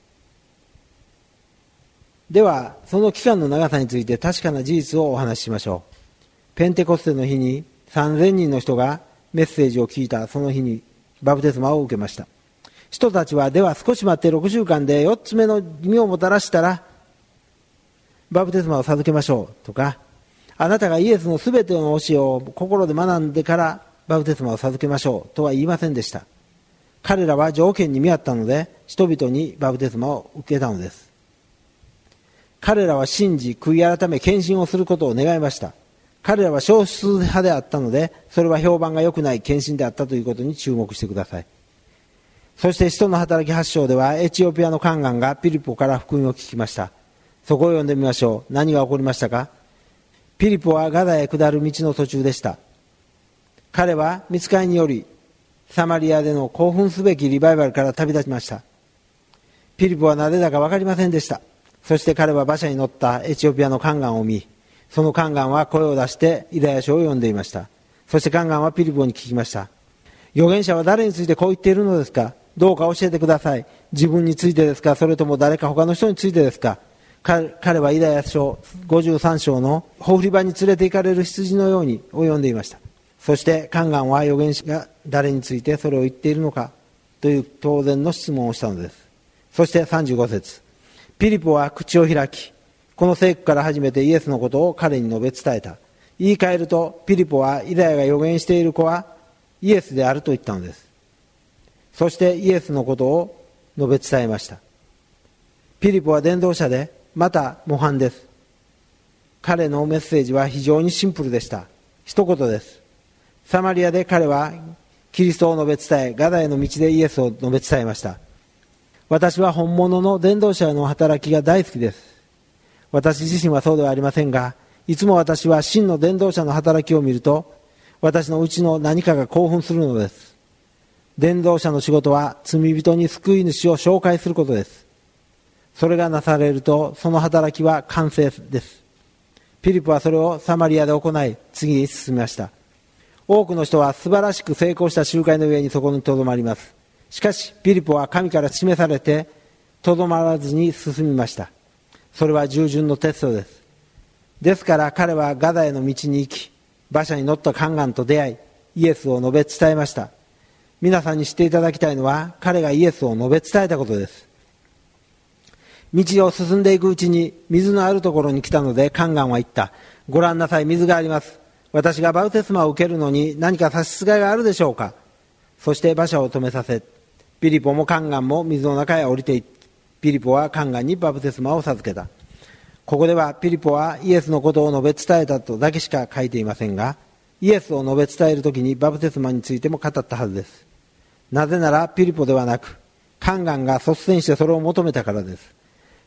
ではその期間の長さについて確かな事実をお話ししましょう。ペンテコステの日に3000人の人がメッセージを聞いたその日にバプテスマを受けました。人たちは、では少し待って6週間で4つ目の意味をもたらしたらバプテスマを授けましょうとか、あなたがイエスのすべての教えを心で学んでからバプテスマを授けましょうとは言いませんでした。彼らは条件に見合ったので人々にバプテスマを受けたのです。彼らは信じ、悔い改め、献身をすることを願いました。彼らは少数派であったので、それは評判が良くない献身であったということに注目してください。そして使徒の働き8章では、エチオピアの宦官がピリポから福音を聞きました。そこを読んでみましょう。何が起こりましたか。ピリポはガダへ下る道の途中でした。彼は御使いによりサマリアでの興奮すべきリバイバルから旅立ちました。ピリポはなぜだか分かりませんでした。そして彼は馬車に乗ったエチオピアの宦官を見、その宦官は声を出してユダヤ書を読んでいました。そして宦官はピリポに聞きました。預言者は誰についてこう言っているのですか。どうか教えてください。自分についてですか、それとも誰か他の人についてですか。彼はユダヤ書53章のほふり場に連れて行かれる羊のようにを読んでいました。そして宦官は預言者が誰についてそれを言っているのかという当然の質問をしたのです。そして35節、ピリポは口を開き、この聖句から初めてイエスのことを彼に述べ伝えた。言い換えると、ピリポはユダヤが預言している子はイエスであると言ったのです。そしてイエスのことを述べ伝えました。ピリポは伝道者で、また模範です。彼のメッセージは非常にシンプルでした。一言です。サマリアで彼はキリストを述べ伝え、ガダへの道でイエスを述べ伝えました。私は本物の伝道者の働きが大好きです。私自身はそうではありませんが、いつも私は真の伝道者の働きを見ると、私のうちの何かが興奮するのです。伝道者の仕事は罪人に救い主を紹介することです。それがなされると、その働きは完成です。ピリポはそれをサマリアで行い、次に進みました。多くの人は素晴らしく成功した集会の上にそこにとどまります。しかしピリポは神から示されてとどまらずに進みました。それは従順のテストです。ですから彼はガダへの道に行き、馬車に乗った宦官と出会い、イエスを述べ伝えました。皆さんに知っていただきたいのは、彼がイエスを述べ伝えたことです。道を進んでいくうちに水のあるところに来たので、宦官は言った。ご覧なさい、水があります。私がバプテスマを受けるのに何か差し支えがあるでしょうか。そして馬車を止めさせ、ピリポも宦官も水の中へ降りていって、ピリポは宦官にバプテスマを授けた。ここではピリポはイエスのことを述べ伝えたとだけしか書いていませんが、イエスを述べ伝えるときにバプテスマについても語ったはずです。なぜならピリポではなく、宦官が率先してそれを求めたからです。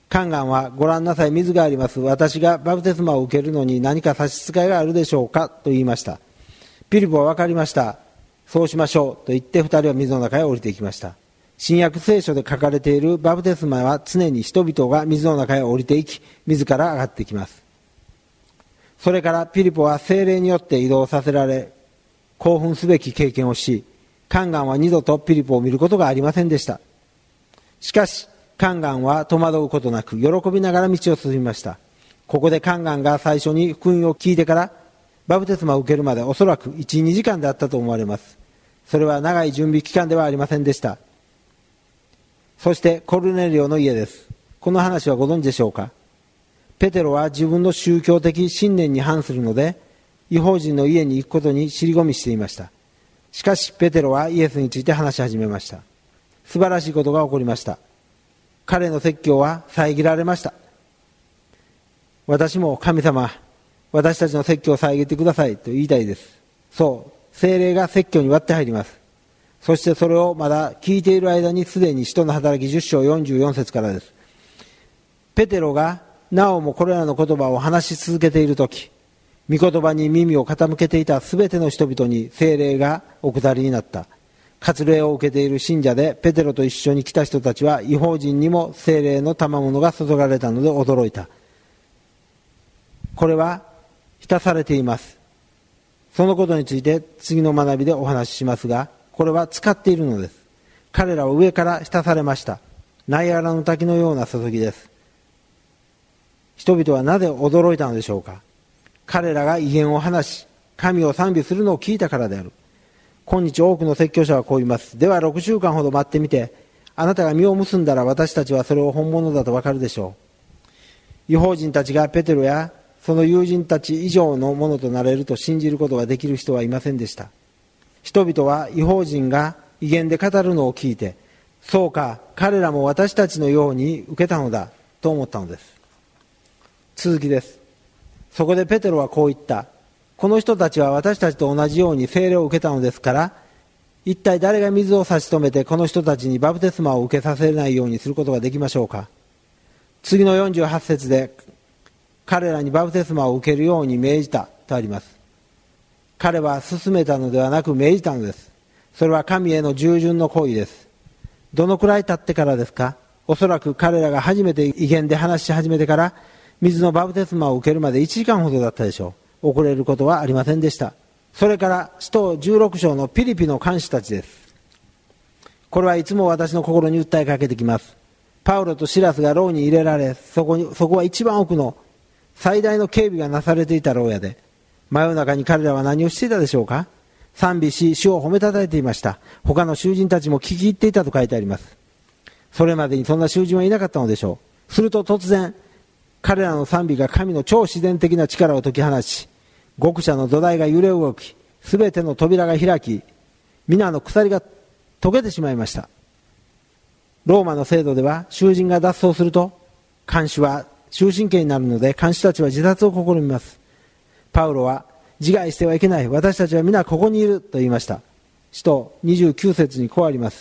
カンガンは、ご覧なさい、水があります。私がバプテスマを受けるのに何か差し支えがあるでしょうかと言いました。ピリポは分かりました。そうしましょうと言って二人は水の中へ降りていきました。新約聖書で書かれているバプテスマは常に人々が水の中へ降りていき、自ら上がってきます。それからピリポは聖霊によって移動させられ、興奮すべき経験をし、カンガンは二度とピリポを見ることがありませんでした。しかし、カンガンは戸惑うことなく、喜びながら道を進みました。ここでカンガンが最初に福音を聞いてから、バプテスマを受けるまでおそらく1、2時間であったと思われます。それは長い準備期間ではありませんでした。そしてコルネリオの家です。この話はご存知でしょうか。ペテロは自分の宗教的信念に反するので、異邦人の家に行くことに尻込みしていました。しかしペテロはイエスについて話し始めました。素晴らしいことが起こりました。彼の説教は遮られました。私も神様、私たちの説教を遮ってくださいと言いたいです。そう、聖霊が説教に割って入ります。そしてそれをまだ聞いている間にすでに使徒の働き10章44節からです。ペテロがなおもこれらの言葉を話し続けているとき、御言葉に耳を傾けていたすべての人々に聖霊がお下りになった。割礼を受けている信者でペテロと一緒に来た人たちは異邦人にも聖霊の賜物が注がれたので驚いた。これは浸されています。そのことについて次の学びでお話ししますが、これは使っているのです。彼らは上から浸されました。ナイアガラの滝のような注ぎです。人々はなぜ驚いたのでしょうか。彼らが異言を話し、神を賛美するのを聞いたからである。今日多くの説教者はこう言います。では6週間ほど待ってみて、あなたが実を結んだら私たちはそれを本物だとわかるでしょう。異邦人たちがペテロやその友人たち以上のものとなれると信じることができる人はいませんでした。人々は異邦人が異言で語るのを聞いて、そうか、彼らも私たちのように受けたのだと思ったのです。続きです。そこでペテロはこう言った。この人たちは私たちと同じように聖霊を受けたのですから、一体誰が水を差し止めてこの人たちにバプテスマを受けさせないようにすることができましょうか。次の48節で、彼らにバプテスマを受けるように命じたとあります。彼は勧めたのではなく命じたのです。それは神への従順の行為です。どのくらい経ってからですか。おそらく彼らが初めて異言で話し始めてから水のバプテスマを受けるまで1時間ほどだったでしょう。遅れることはありませんでした。それから使徒16章のピリピの看守たちです。これはいつも私の心に訴えかけてきます。パウロとシラスが牢に入れられ、そこは一番奥の最大の警備がなされていた牢屋で、真夜中に彼らは何をしていたでしょうか。賛美し、主を褒めたたえていました。他の囚人たちも聞き入っていたと書いてあります。それまでにそんな囚人はいなかったのでしょう。すると突然、彼らの賛美が神の超自然的な力を解き放ち、極者の土台が揺れ動き、すべての扉が開き、皆の鎖が解けてしまいました。ローマの制度では囚人が脱走すると看守は終身刑になるので、看守たちは自殺を試みます。パウロは自害してはいけない、私たちは皆ここにいると言いました。使徒29節にこうあります。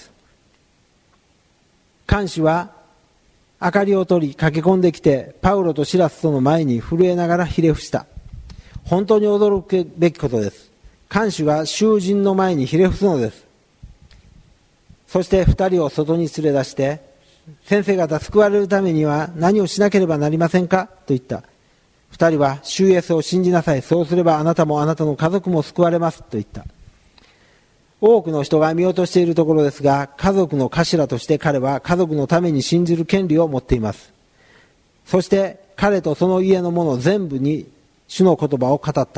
看守は明かりを取り駆け込んできて、パウロとシラスとの前に震えながらひれ伏した。本当に驚くべきことです。看守が囚人の前にひれ伏すのです。そして二人を外に連れ出して、先生方救われるためには何をしなければなりませんかと言った。二人は、主イエスを信じなさい。そうすればあなたもあなたの家族も救われますと言った。多くの人が見落としているところですが、家族の頭として彼は家族のために信じる権利を持っています。そして彼とその家の者全部に主の言葉を語った。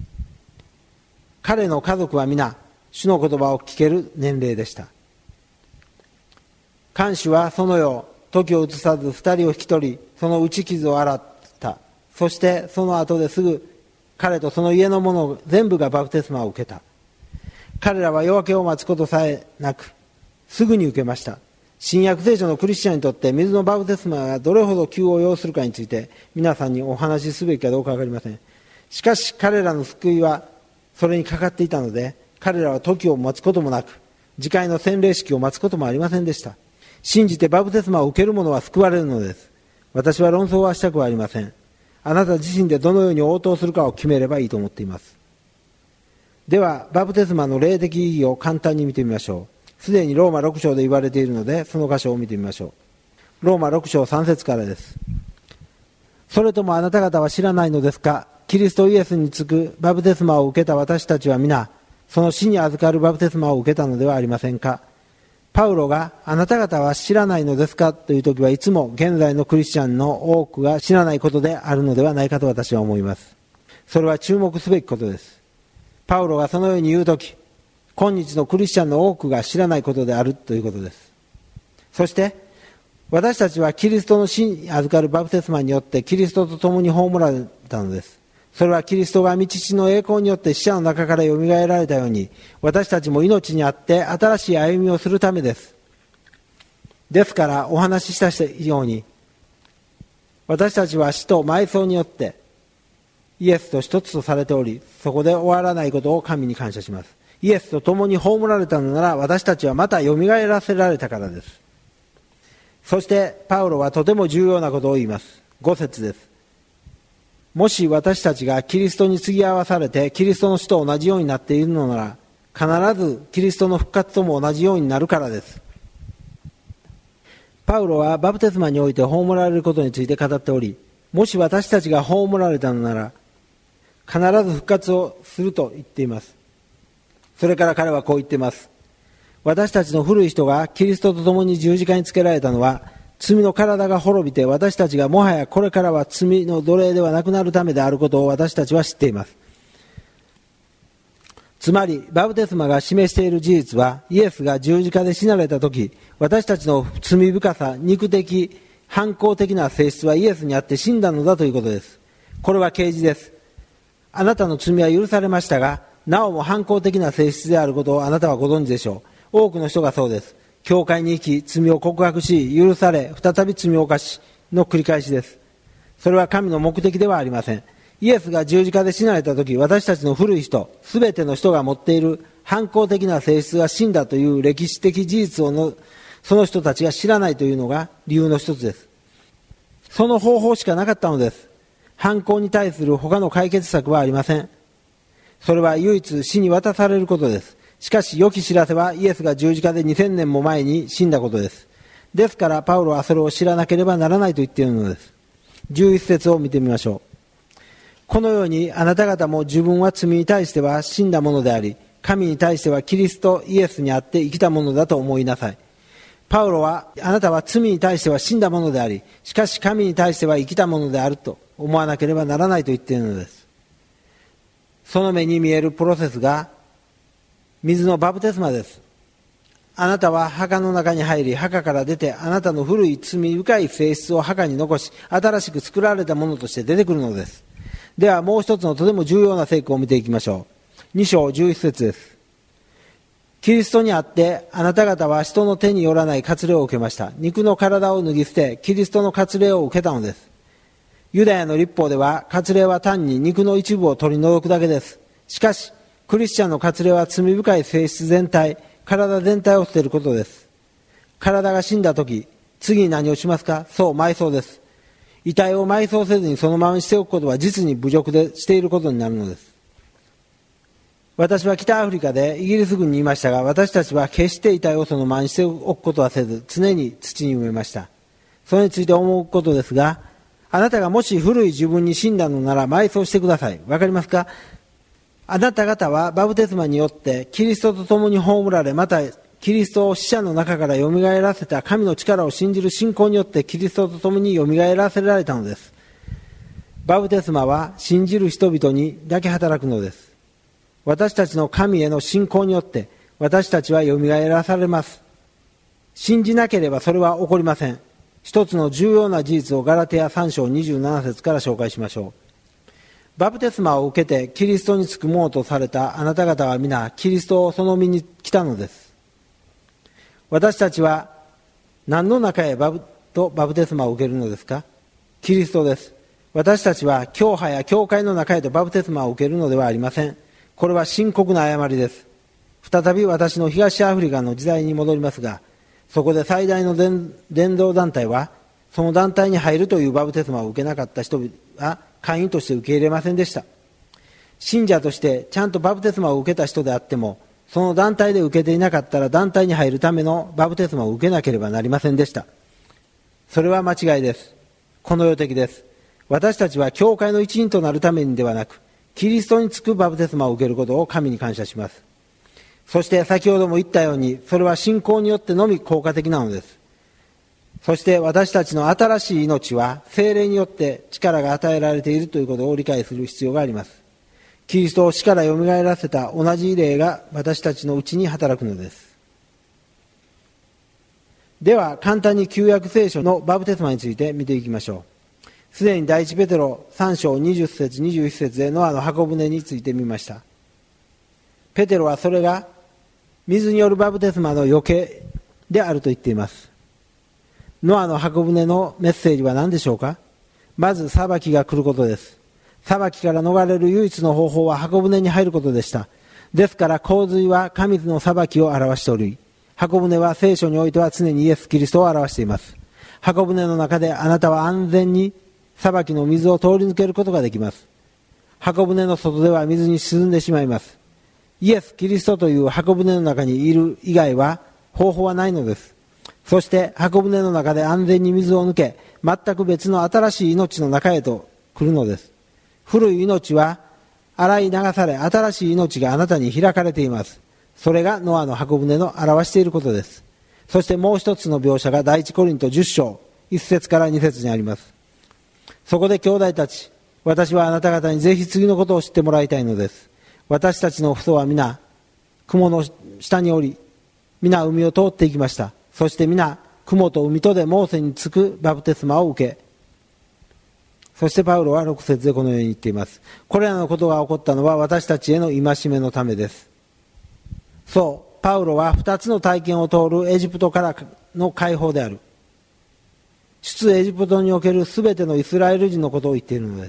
彼の家族は皆主の言葉を聞ける年齢でした。看守はその夜、時を移さず二人を引き取り、その打ち傷を洗った。そしてその後ですぐ彼とその家の者全部がバプテスマを受けた。彼らは夜明けを待つことさえなく、すぐに受けました。新約聖書のクリスチャンにとって水のバプテスマがどれほど急を要するかについて皆さんにお話しすべきかどうかわかりません。しかし彼らの救いはそれにかかっていたので、彼らは時を待つこともなく、次回の洗礼式を待つこともありませんでした。信じてバプテスマを受ける者は救われるのです。 私は論争はしたくはありません。あなた自身でどのように応答するかを決めればいいと思っています。では、バプテスマの霊的意義を簡単に見てみましょう。すでにローマ6章で言われているので、その箇所を見てみましょう。ローマ6章3節からです。それともあなた方は知らないのですか？キリストイエスにつくバプテスマを受けた私たちは皆、その死に預かるバプテスマを受けたのではありませんか？パウロがあなた方は知らないのですかというときはいつも現在のクリスチャンの多くが知らないことであるのではないかと私は思います。それは注目すべきことです。パウロがそのように言うとき、今日のクリスチャンの多くが知らないことであるということです。そして私たちはキリストの死に預かるバプテスマによってキリストと共に葬られたのです。それはキリストが御父の栄光によって死者の中からよみがえられたように、私たちも命にあって新しい歩みをするためです。ですからお話ししたように、私たちは死と埋葬によってイエスと一つとされており、そこで終わらないことを神に感謝します。イエスと共に葬られたのなら、私たちはまたよみがえらせられたからです。そしてパウロはとても重要なことを言います。5節です。もし私たちがキリストに継ぎ合わされてキリストの死と同じようになっているのなら、必ずキリストの復活とも同じようになるからです。パウロはバプテスマにおいて葬られることについて語っており、もし私たちが葬られたのなら必ず復活をすると言っています。それから彼はこう言っています。私たちの古い人がキリストと共に十字架につけられたのは、罪の体が滅びて私たちがもはやこれからは罪の奴隷ではなくなるためであることを私たちは知っています。つまりバプテスマが示している事実は、イエスが十字架で死なれた時、私たちの罪深さ、肉的反抗的な性質はイエスにあって死んだのだということです。これは啓示です。あなたの罪は許されましたが、なおも反抗的な性質であることをあなたはご存知でしょう。多くの人がそうです。教会に行き、罪を告白し、許され、再び罪を犯しの繰り返しです。それは神の目的ではありません。イエスが十字架で死なれたとき、私たちの古い人、すべての人が持っている反抗的な性質が死んだという歴史的事実をその人たちが知らないというのが理由の一つです。その方法しかなかったのです。反抗に対する他の解決策はありません。それは唯一死に渡されることです。しかし良き知らせはイエスが十字架で2000年も前に死んだことです。ですからパウロはそれを知らなければならないと言っているのです。11節を見てみましょう。このようにあなた方も自分は罪に対しては死んだものであり、神に対してはキリストイエスにあって生きたものだと思いなさい。パウロはあなたは罪に対しては死んだものであり、しかし神に対しては生きたものであると思わなければならないと言っているのです。その目に見えるプロセスが水のバプテスマです。あなたは墓の中に入り、墓から出てあなたの古い罪深い性質を墓に残し、新しく作られたものとして出てくるのです。ではもう一つのとても重要な聖句を見ていきましょう。2章11節です。キリストにあってあなた方は人の手によらない割礼を受けました。肉の体を脱ぎ捨てキリストの割礼を受けたのです。ユダヤの律法では割礼は単に肉の一部を取り除くだけです。しかしクリスチャンの割礼は罪深い性質全体、体全体を捨てることです。体が死んだとき、次に何をしますか？そう、埋葬です。遺体を埋葬せずにそのままにしておくことは実に侮辱でしていることになるのです。私は北アフリカでイギリス軍にいましたが、私たちは決して遺体をそのままにしておくことはせず、常に土に埋めました。それについて思うことですが、あなたがもし古い自分に死んだのなら埋葬してください。わかりますか？あなた方はバプテスマによってキリストと共に葬られ、またキリストを死者の中からよみがえらせた神の力を信じる信仰によってキリストと共によみがえらせられたのです。バプテスマは信じる人々にだけ働くのです。私たちの神への信仰によって私たちはよみがえらされます。信じなければそれは起こりません。一つの重要な事実をガラテヤ3章27節から紹介しましょう。バプテスマを受けてキリストにつくものとされたあなた方は皆キリストをその身に来たのです。私たちは何の中へバプテスマを受けるのですか？キリストです。私たちは教派や教会の中へとバプテスマを受けるのではありません。これは深刻な誤りです。再び私の東アフリカの時代に戻りますが、そこで最大の伝道団体はその団体に入るというバプテスマを受けなかった人は会員として受け入れませんでした。信者としてちゃんとバプテスマを受けた人であっても、その団体で受けていなかったら団体に入るためのバプテスマを受けなければなりませんでした。それは間違いです。この世的です。私たちは教会の一員となるためにではなく、キリストにつくバプテスマを受けることを神に感謝します。そして先ほども言ったように、それは信仰によってのみ効果的なのです。そして私たちの新しい命は聖霊によって力が与えられているということを理解する必要があります。キリストを死からよみがえらせた同じ霊が私たちのうちに働くのです。では簡単に旧約聖書のバプテスマについて見ていきましょう。すでに第一ペテロ3章20節21節でノアの箱舟について見ました。ペテロはそれが水によるバプテスマの余計であると言っています。ノアの箱舟のメッセージは何でしょうか。まず裁きが来ることです。裁きから逃れる唯一の方法は箱舟に入ることでした。ですから洪水は神の裁きを表しており、箱舟は聖書においては常にイエス・キリストを表しています。箱舟の中であなたは安全に裁きの水を通り抜けることができます。箱舟の外では水に沈んでしまいます。イエス・キリストという箱舟の中にいる以外は方法はないのです。そして箱舟の中で安全に水を抜け、全く別の新しい命の中へと来るのです。古い命は洗い流され、新しい命があなたに開かれています。それがノアの箱舟の表していることです。そしてもう一つの描写が第一コリント10章1節から2節にあります。そこで兄弟たち、私はあなた方にぜひ次のことを知ってもらいたいのです。私たちの父祖は皆雲の下におり、皆海を通っていきました。そして皆雲と海とでモーセにつくバプテスマを受け、そしてパウロは6節でこのように言っています。これらのことが起こったのは私たちへの戒めのためです。そう、パウロは2つの体験を通るエジプトからの解放である、出エジプトにおけるすべてのイスラエル人のことを言っているのです。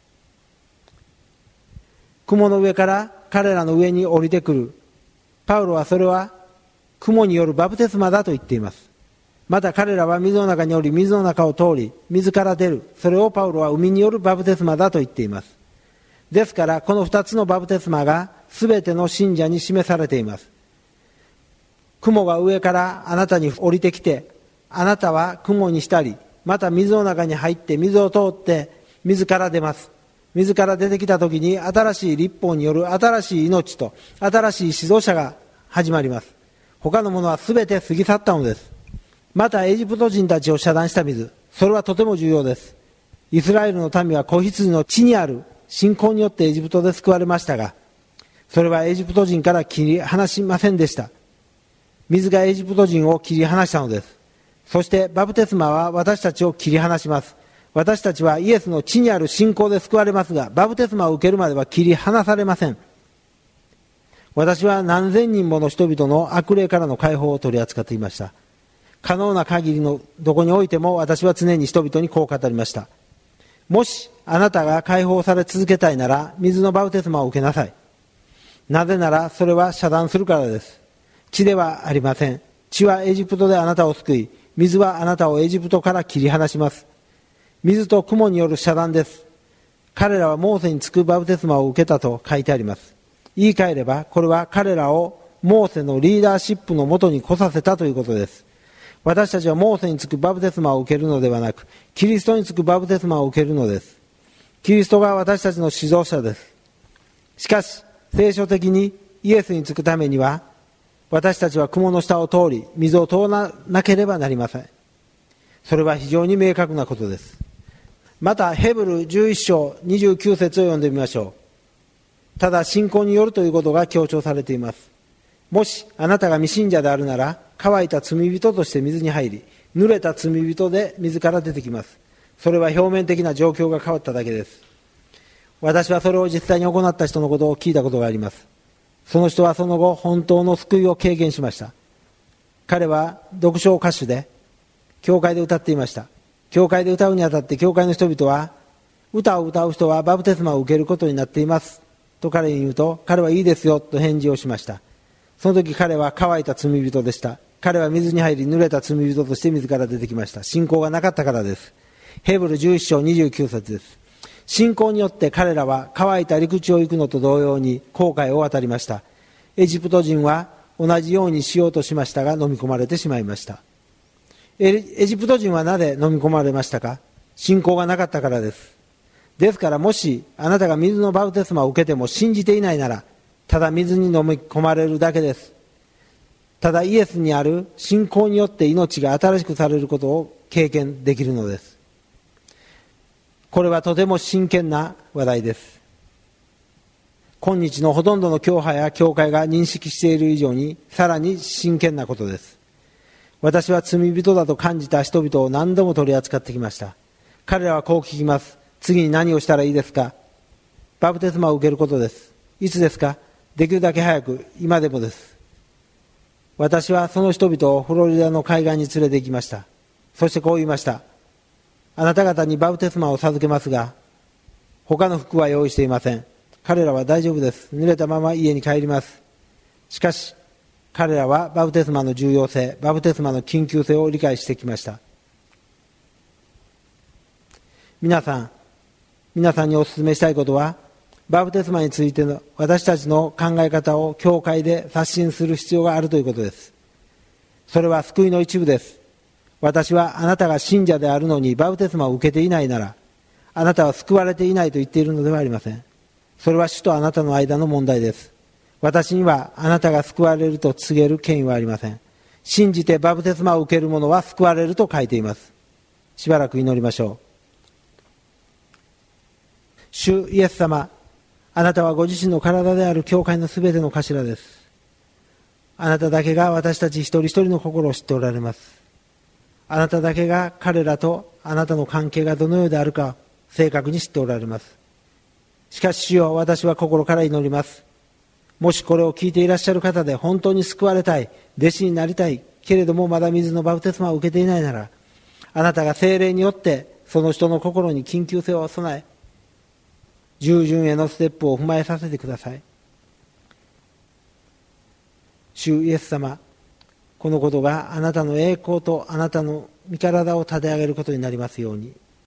雲の上から彼らの上に降りてくるパウロは、それは雲によるバプテスマだと言っています。また彼らは水の中におり、水の中を通り水から出る、それをパウロは海によるバプテスマだと言っています。ですからこの2つのバプテスマがすべての信者に示されています。雲が上からあなたに降りてきて、あなたは雲にしたり、また水の中に入って水を通って水から出ます。水から出てきた時に新しい律法による新しい命と新しい指導者が始まります。他のものはすべて過ぎ去ったのです。またエジプト人たちを遮断した水、それはとても重要です。イスラエルの民は子羊の地にある信仰によってエジプトで救われましたが、それはエジプト人から切り離しませんでした。水がエジプト人を切り離したのです。そしてバプテスマは私たちを切り離します。私たちはイエスの地にある信仰で救われますが、バプテスマを受けるまでは切り離されません。私は何千人もの人々の悪霊からの解放を取り扱っていました。可能な限りのどこにおいても私は常に人々にこう語りました。もしあなたが解放され続けたいなら、水のバプテスマを受けなさい。なぜならそれは遮断するからです。血ではありません。血はエジプトであなたを救い、水はあなたをエジプトから切り離します。水と雲による遮断です。彼らはモーセにつくバプテスマを受けたと書いてあります。言い換えれば、これは彼らをモーセのリーダーシップのもとに来させたということです。私たちはモーセにつくバプテスマを受けるのではなく、キリストにつくバプテスマを受けるのです。キリストが私たちの指導者です。しかし聖書的にイエスにつくためには、私たちは雲の下を通り水を通らなければなりません。それは非常に明確なことです。またヘブル11章29節を読んでみましょう。ただ信仰によるということが強調されています。もしあなたが未信者であるなら、乾いた罪人として水に入り、濡れた罪人で水から出てきます。それは表面的な状況が変わっただけです。私はそれを実際に行った人のことを聞いたことがあります。その人はその後本当の救いを経験しました。彼は独唱歌手で教会で歌っていました。教会で歌うにあたって教会の人々は、歌を歌う人はバプテスマを受けることになっていますと彼に言うと、彼はいいですよと返事をしました。その時彼は乾いた罪人でした。 彼は水に入り濡れた罪人として水から出てきました。信仰がなかったからです。ヘブル11章29節です。信仰によって彼らは乾いた陸地を行くのと同様に紅海を渡りました。エジプト人は同じようにしようとしましたが飲み込まれてしまいました。エジプト人はなぜ飲み込まれましたか？信仰がなかったからです。ですからもしあなたが水のバプテスマを受けても信じていないなら、ただ水に飲み込まれるだけです。ただイエスにある信仰によって命が新しくされることを経験できるのです。これはとても真剣な話題です。今日のほとんどの教派や教会が認識している以上にさらに真剣なことです。私は罪人だと感じた人々を何度も取り扱ってきました。彼らはこう聞きます。次に何をしたらいいですか？バプテスマを受けることです。いつですか？できるだけ早く、今でもです。私はその人々をフロリダの海岸に連れて行きました。そしてこう言いました。あなた方にバプテスマを授けますが、他の服は用意していません。彼らは大丈夫です。濡れたまま家に帰ります。しかし、彼らはバプテスマの重要性、バプテスマの緊急性を理解してきました。皆さんにお勧めしたいことは、バプテスマについての私たちの考え方を教会で刷新する必要があるということです。それは救いの一部です。私はあなたが信者であるのにバプテスマを受けていないなら、あなたは救われていないと言っているのではありません。それは主とあなたの間の問題です。私にはあなたが救われると告げる権威はありません。信じてバプテスマを受ける者は救われると書いています。しばらく祈りましょう。主イエス様、あなたはご自身の体である教会のすべての頭です。あなただけが私たち一人一人の心を知っておられます。あなただけが彼らとあなたの関係がどのようであるか正確に知っておられます。しかし主よ、私は心から祈ります。もしこれを聞いていらっしゃる方で本当に救われたい、弟子になりたいけれどもまだ水のバプテスマを受けていないなら、あなたが聖霊によってその人の心に緊急性を備え、従順へのステップを踏まえさせてください。主イエス様、このことがあなたの栄光とあなたの御体を立て上げることになりますように。